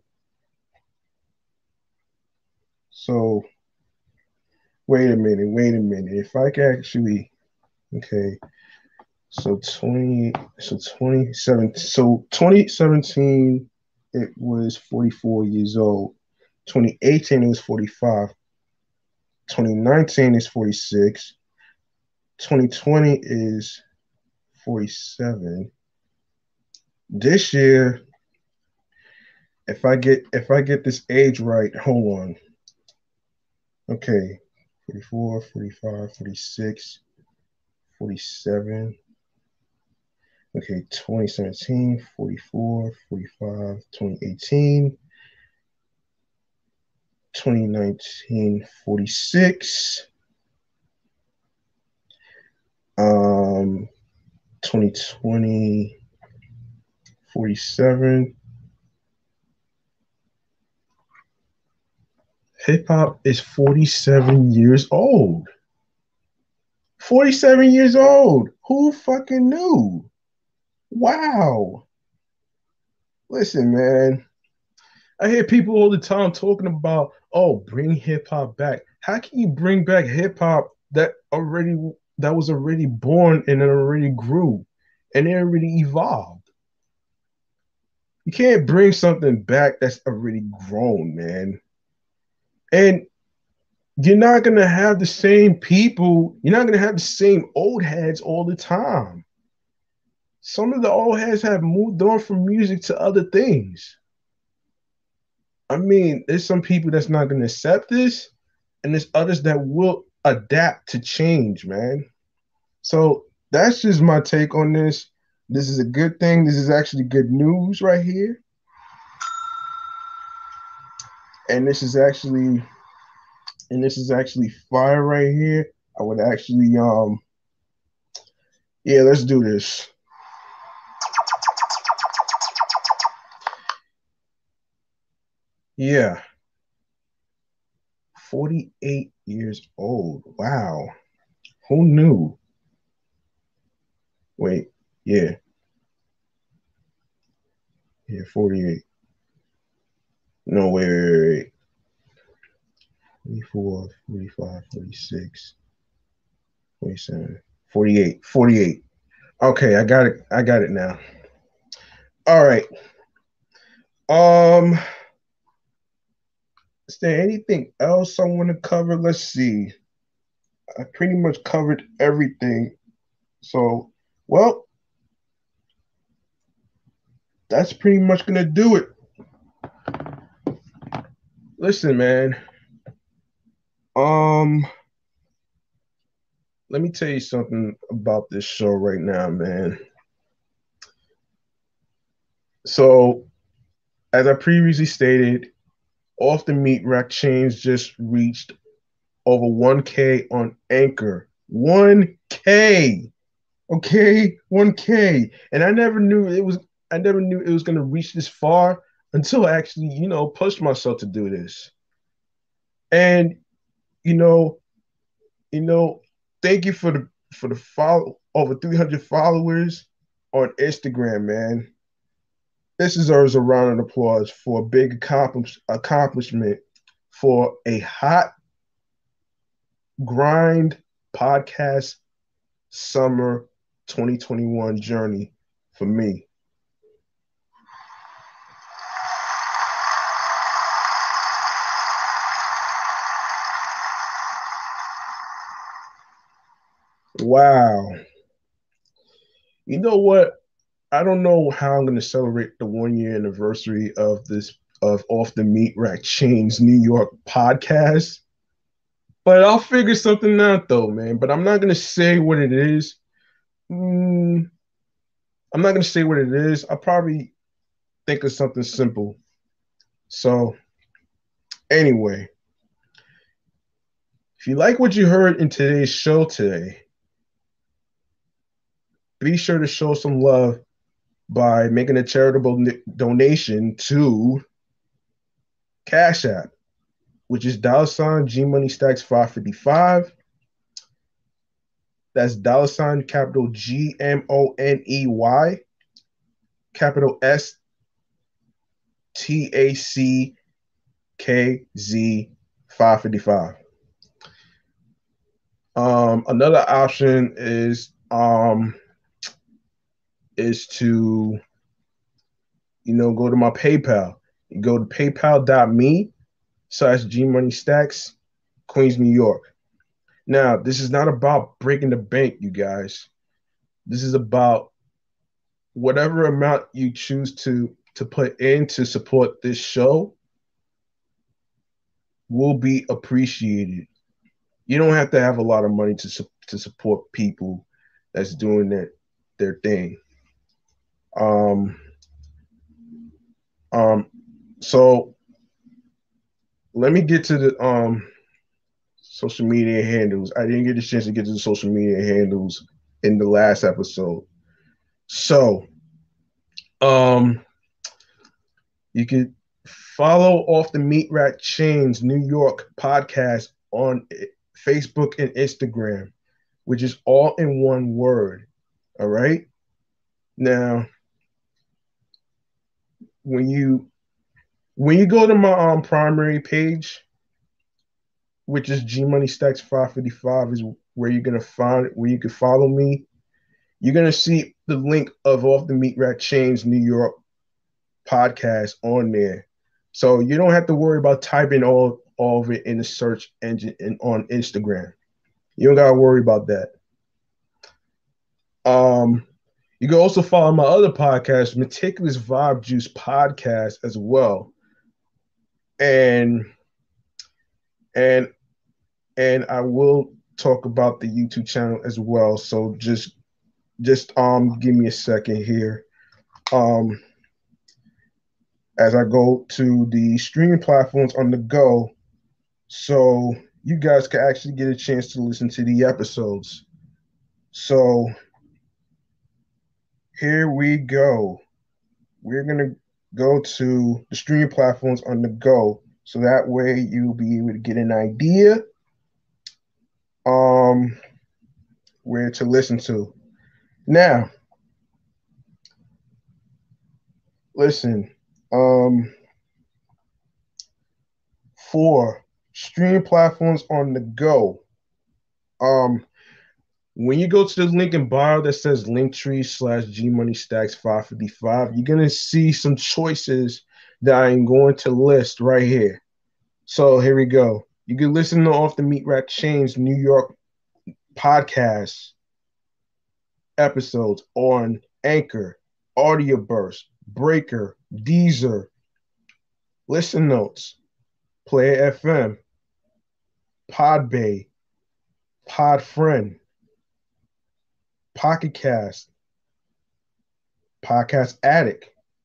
So wait a minute. If I can actually, okay, so 2017 it was 44 years old. 2018 it was 45. 2019 is 46. 2020 is 47. This year, if I get this age right, hold on. Okay, 44, 45, 46, 47. Okay, 2017, 44, 45, 2018, 2019, 46, 2020, 47. Hip hop is 47 years old. 47 years old. Who fucking knew? Wow. Listen, man. I hear people all the time talking about, oh, bring hip hop back. How can you bring back hip hop that was already born and it already grew and it already evolved? You can't bring something back that's already grown, man. And you're not gonna have the same people, you're not gonna have the same old heads all the time. Some of the old heads have moved on from music to other things. I mean, there's some people that's not going to accept this, and there's others that will adapt to change, man. So that's just my take on this. This is a good thing. This is actually good news right here. And this is actually fire right here. I would actually yeah, let's do this. Yeah, 48 years old. Wow. Who knew? Wait, yeah, yeah, 48. No, wait. 44, 45, 46, 47, 48, 48. Okay, I got it. I got it now. All right. Um, is there anything else I want to cover? Let's see. I pretty much covered everything. So, well, that's pretty much gonna do it. Listen, man. Um, let me tell you something about this show right now, man. So, as I previously stated, Off the Meat Rack Chains just reached over 1K on Anchor. 1K. Okay, 1K. And I never knew it was gonna reach this far until I actually, pushed myself to do this. And you know, you know, thank you for the follow over 300 followers on Instagram, man. This deserves a round of applause for a big accomplishment for a hot grind podcast summer 2021 journey for me. Wow. You know what? I don't know how I'm going to celebrate the 1 year anniversary of this of Off the Meat Rack Chains New York podcast, but I'll figure something out though, man. But I'm not going to say what it is. Mm, I'm not going to say what it is. I'll probably think of something simple. So, anyway, if you like what you heard in today's show today, be sure to show some love by making a charitable donation to Cash App, which is $ G Money Stacks 555. That's $, GMONEY, capital STACKZ 555. Another option is to go to my PayPal. You go to paypal.me/GMoneyStacks, Queens, New York. Now, this is not about breaking the bank, you guys. This is about whatever amount you choose to put in to support this show will be appreciated. You don't have to have a lot of money to support people that's doing their thing. So let me get to the social media handles. I didn't get a chance to get to the social media handles in the last episode. So you can follow Off the Meat Rack Chains New York podcast on Facebook and Instagram, which is all in one word. All right. Now, when you go to my primary page, which is G Money Stacks 555, is where you're gonna find where you can follow me. You're gonna see the link of Off the Meat Rack Chains New York podcast on there. So you don't have to worry about typing all of it in the search engine and on Instagram. You don't gotta worry about that. You can also follow my other podcast, Meticulous Vibe Juice Podcast, as well. And I will talk about the YouTube channel as well. So just give me a second here. As I go to the streaming platforms on the go, so you guys can actually get a chance to listen to the episodes. So here we go. We're gonna go to the streaming platforms on the go, so that way you'll be able to get an idea where to listen to. Now, listen, for streaming platforms on the go, when you go to the link in bio that says Linktree/GMoneyStacks555, you're gonna see some choices that I'm going to list right here. So here we go. You can listen to Off the Meat Rack Chains New York podcast episodes on Anchor, Audioburst, Breaker, Deezer, Listen Notes, Player FM, Podbay, Podfriend, Pocket Cast, Podcast Addict,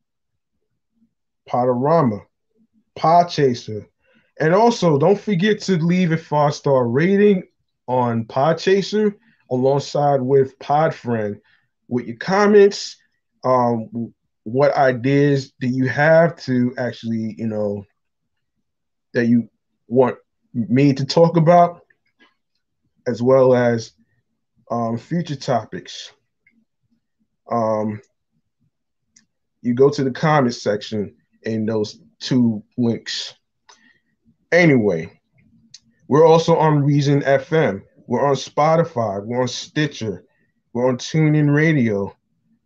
Podorama, Podchaser, and also don't forget to leave a 5-star rating on Podchaser alongside with Podfriend with your comments. What ideas do you have to actually, that you want me to talk about, as well as future topics. You go to the comment section in those two links. Anyway, we're also on Reason FM. We're on Spotify. We're on Stitcher. We're on TuneIn Radio.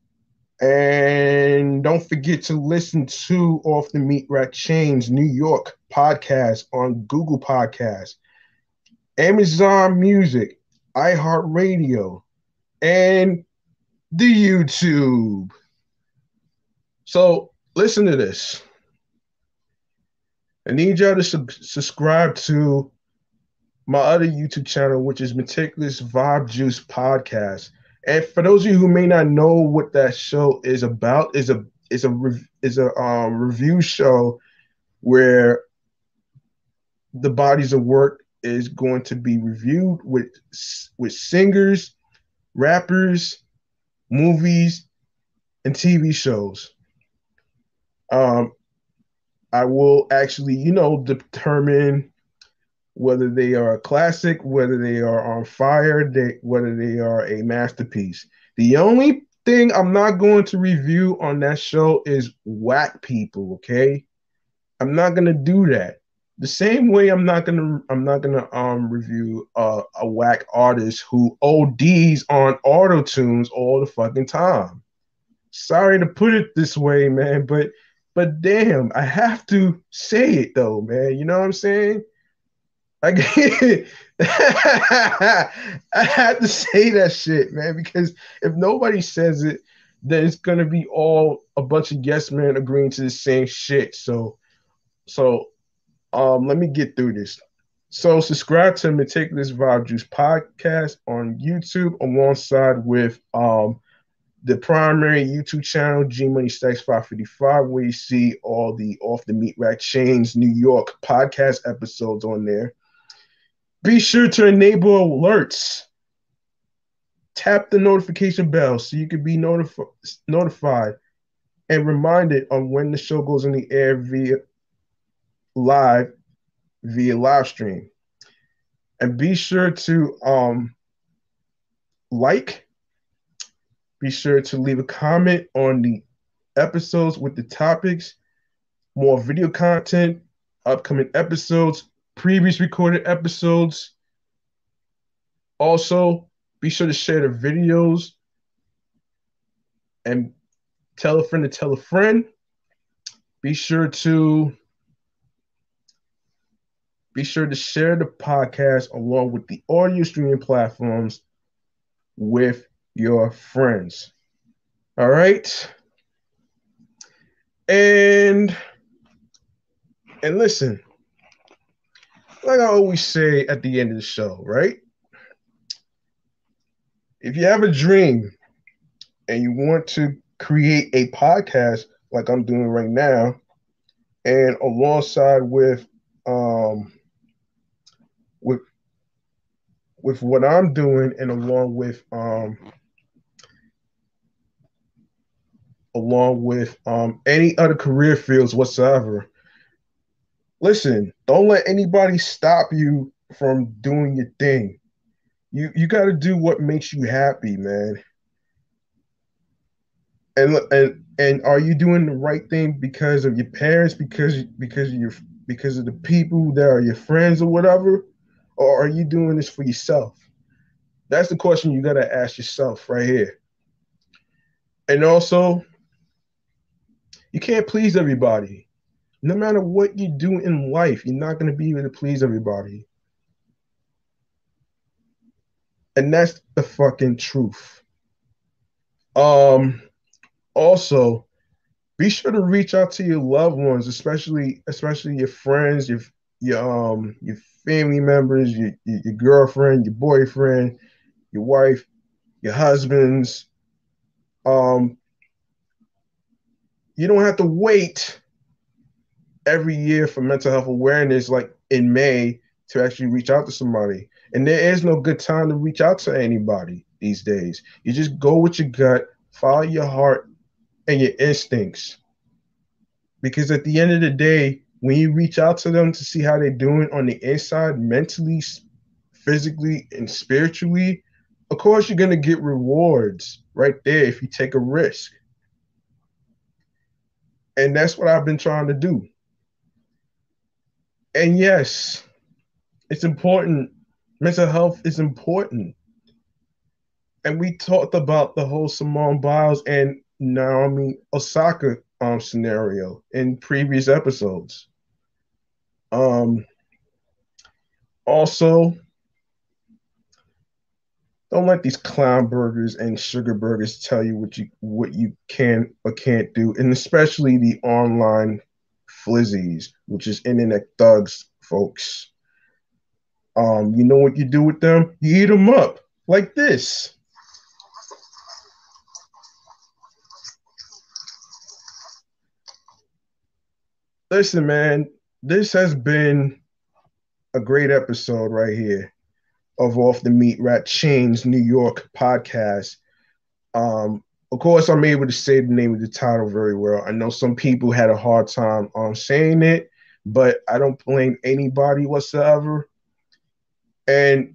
And don't forget to listen to Off the Meat Rack Chains New York podcast on Google Podcasts, Amazon Music, iHeartRadio, and the YouTube. So listen to this. I need y'all to subscribe to my other YouTube channel, which is Meticulous Vibe Juice Podcast. And for those of you who may not know what that show is about, is a review show where the bodies of work is going to be reviewed with singers, rappers, movies, and TV shows. I will actually, determine whether they are a classic, whether they are on fire, whether they are a masterpiece. The only thing I'm not going to review on that show is whack people, okay? I'm not gonna do that. The same way I'm not gonna review a whack artist who ODs on auto tunes all the fucking time. Sorry to put it this way, man, but damn, I have to say it though, man. You know what I'm saying? I I had to say that shit, man, because if nobody says it, then it's gonna be all a bunch of yes men agreeing to the same shit. So let me get through this. So subscribe to Meticulous Vibe Juice podcast on YouTube alongside with the primary YouTube channel, G Money Stacks 555, where you see all the Off the Meat Rack Chains New York podcast episodes on there. Be sure to enable alerts. Tap the notification bell so you can be notified and reminded on when the show goes on the air live via live stream. And be sure to like, be sure to leave a comment on the episodes with the topics, more video content, upcoming episodes, previous recorded episodes. Also, be sure to share the videos and tell a friend to tell a friend. Be sure to share the podcast along with the audio streaming platforms with your friends. All right. And listen, like I always say at the end of the show, right? If you have a dream and you want to create a podcast like I'm doing right now, and alongside with what I'm doing, and along with any other career fields whatsoever, listen, don't let anybody stop you from doing your thing. You got to do what makes you happy, man. And are you doing the right thing because of your parents, because of the people that are your friends or whatever, or are you doing this for yourself? That's the question you got to ask yourself right here. And also, you can't please everybody. No matter what you do in life, you're not going to be able to please everybody. And that's the fucking truth. Also, be sure to reach out to your loved ones, especially your friends, your family members, your girlfriend, your boyfriend, your wife, your husbands. You don't have to wait every year for mental health awareness, like in May, to actually reach out to somebody. And there is no good time to reach out to anybody these days. You just go with your gut, follow your heart and your instincts. Because at the end of the day, when you reach out to them to see how they're doing on the inside, mentally, physically, and spiritually, of course you're going to get rewards right there if you take a risk. And that's what I've been trying to do. And yes, it's important. Mental health is important. And we talked about the whole Simone Biles and Naomi Osaka scenario in previous episodes. Also, don't let these clown burgers and sugar burgers tell you what you can or can't do, and especially the online flizzies, which is internet thugs, folks. You know what you do with them? You eat them up like this. Listen, man, this has been a great episode right here of Off the Meat Rat Chains New York podcast. Of course, I'm able to say the name of the title very well. I know some people had a hard time saying it, but I don't blame anybody whatsoever. And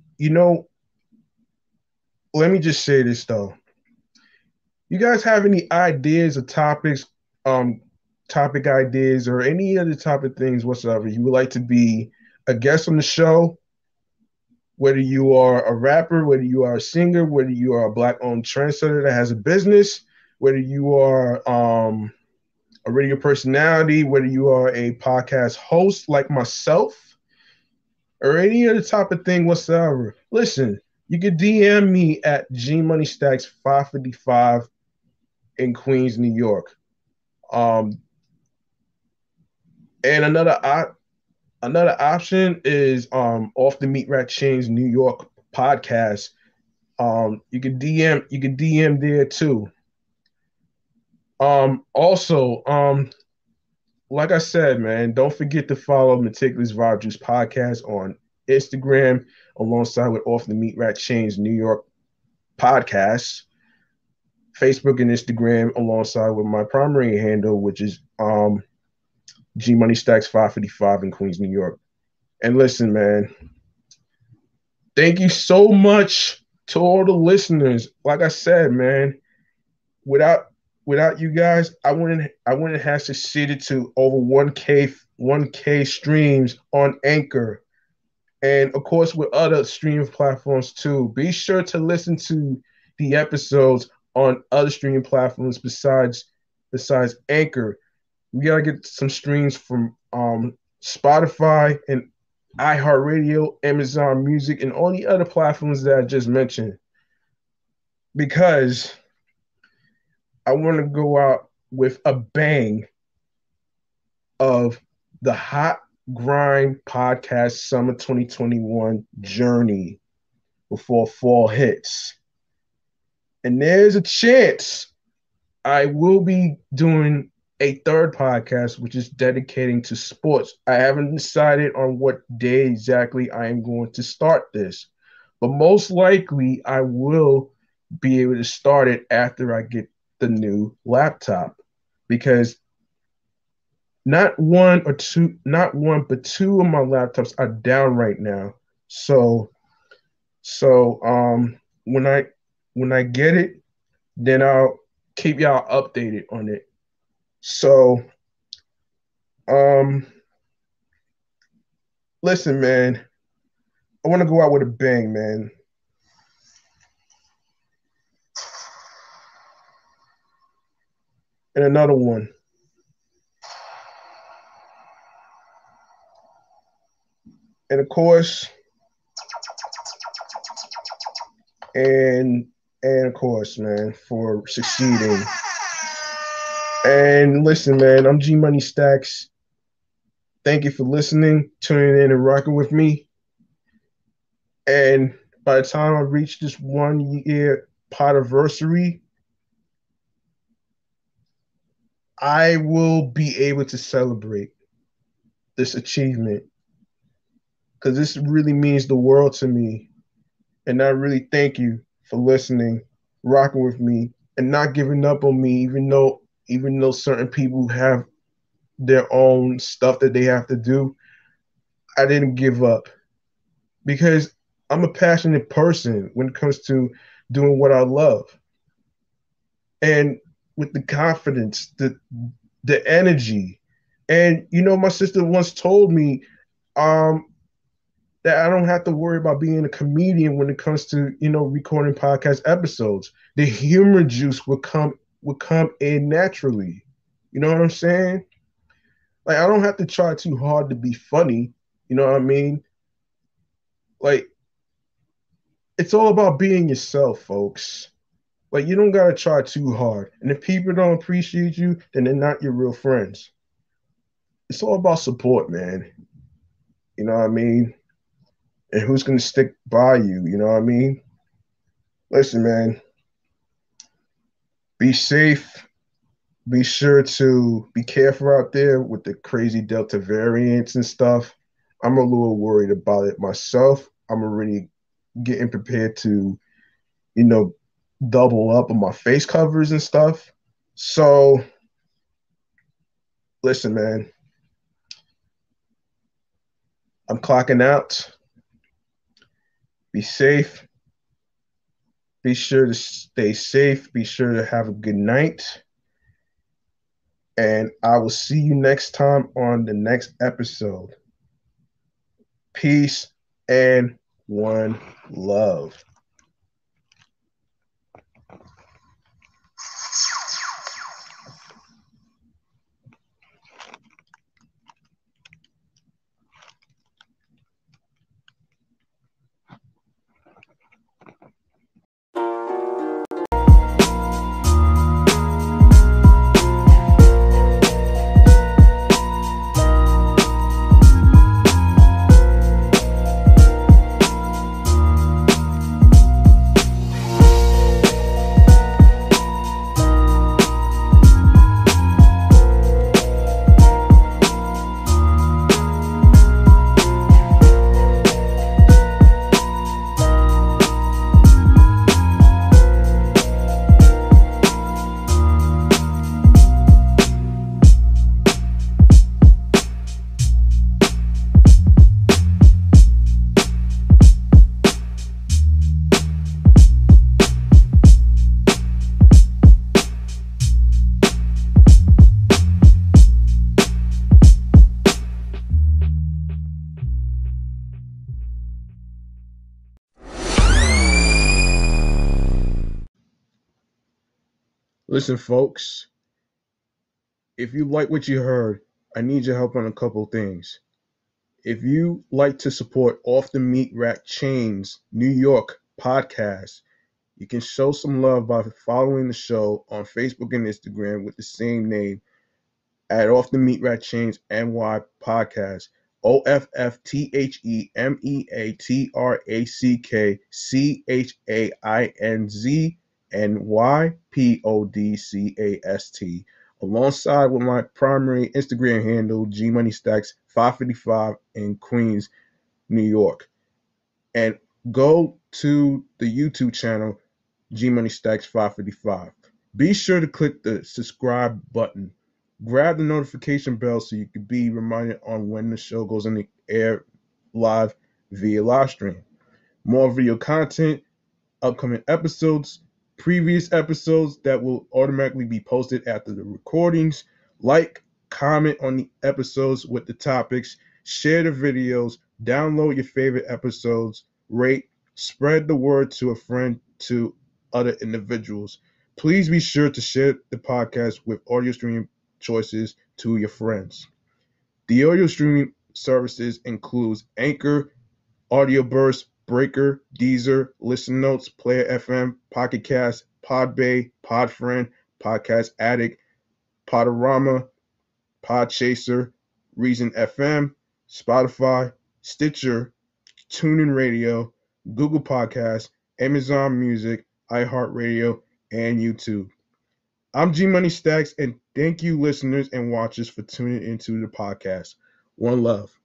let me just say this though. You guys have any ideas or topics, um, topic ideas, or any other topic things whatsoever you would like to be a guest on the show? Whether you are a rapper, whether you are a singer, whether you are a black-owned trendsetter that has a business, whether you are a radio personality, whether you are a podcast host like myself, or any other type of thing whatsoever. Listen, you can DM me at gmoneystacks555 in Queens, New York. Um, and another option is off the Meat Rat Chains New York podcast. You can DM there too. Also, like I said, man, don't forget to follow Meticulous Vibe Juice podcast on Instagram alongside with Off the Meat Rat Chains New York podcast, Facebook and Instagram alongside with my primary handle, which is G Money Stacks 555 in Queens, New York. And listen, man, thank you so much to all the listeners. Like I said, man, without without you guys, I wouldn't have succeeded to over 1K streams on Anchor, and of course with other streaming platforms too. Be sure to listen to the episodes on other streaming platforms besides Anchor. We gotta get some streams from Spotify and iHeartRadio, Amazon Music, and all the other platforms that I just mentioned because I want to go out with a bang of the Hot Grind Podcast Summer 2021 journey before fall hits. And there's a chance I will be doing a third podcast, which is dedicating to sports. I haven't decided on what day exactly I am going to start this, but most likely I will be able to start it after I get the new laptop because not one, but two of my laptops are down right now. So when I get it, then I'll keep y'all updated on it. So um listen, man, I want to go out with a bang, man. And another one. And of course, and of course, man, for succeeding. And listen, man, I'm G Money Stacks. Thank you for listening, tuning in, and rocking with me. And by the time I reach this 1 year podiversary, I will be able to celebrate this achievement because this really means the world to me. And I really thank you for listening, rocking with me, and not giving up on me, even though certain people have their own stuff that they have to do. I didn't give up because I'm a passionate person when it comes to doing what I love. And with the confidence, the energy. And my sister once told me um that I don't have to worry about being a comedian when it comes to, recording podcast episodes. The humor juice would come in naturally. You know what I'm saying? Like I don't have to try too hard to be funny. You know what I mean? Like it's all about being yourself, folks. Like you don't gotta try too hard. And if people don't appreciate you, then they're not your real friends. It's all about support, man. You know what I mean? And who's gonna stick by you, you know what I mean? Listen, man, be safe. Be sure to be careful out there with the crazy Delta variants and stuff. I'm a little worried about it myself. I'm already getting prepared to, you know, double up on my face covers and stuff. So, listen, man, I'm clocking out. Be safe. Be sure to stay safe. Be sure to have a good night. And I will see you next time on the next episode. Peace and one love. Listen, folks, if you like what you heard, I need your help on a couple things. If you like to support Off the Meat Rack Chains New York podcast, you can show some love by following the show on Facebook and Instagram with the same name at Off the Meat Rack Chains NY podcast. OFFTHEMEATRACKCHAINZNYPODCAST, alongside with my primary Instagram handle, G Money Stacks 555 in Queens, New York. And go to the YouTube channel, G Money Stacks 555. Be sure to click the subscribe button. Grab the notification bell so you can be reminded on when the show goes in the air live via live stream. More video content, upcoming episodes, previous episodes that will automatically be posted after the recordings. Like, comment on the episodes with the topics, share the videos, download your favorite episodes, rate, spread the word to a friend, to other individuals. Please be sure to share the podcast with audio streaming choices to your friends. The audio streaming services includes Anchor, Audio Burst, Breaker, Deezer, Listen Notes, Player FM, Pocket Cast, Podbay, Podfriend, Podcast Addict, Podorama, Podchaser, Reason FM, Spotify, Stitcher, TuneIn Radio, Google Podcasts, Amazon Music, iHeartRadio, and YouTube. I'm G Money Stacks, and thank you, listeners and watchers, for tuning into the podcast. One love.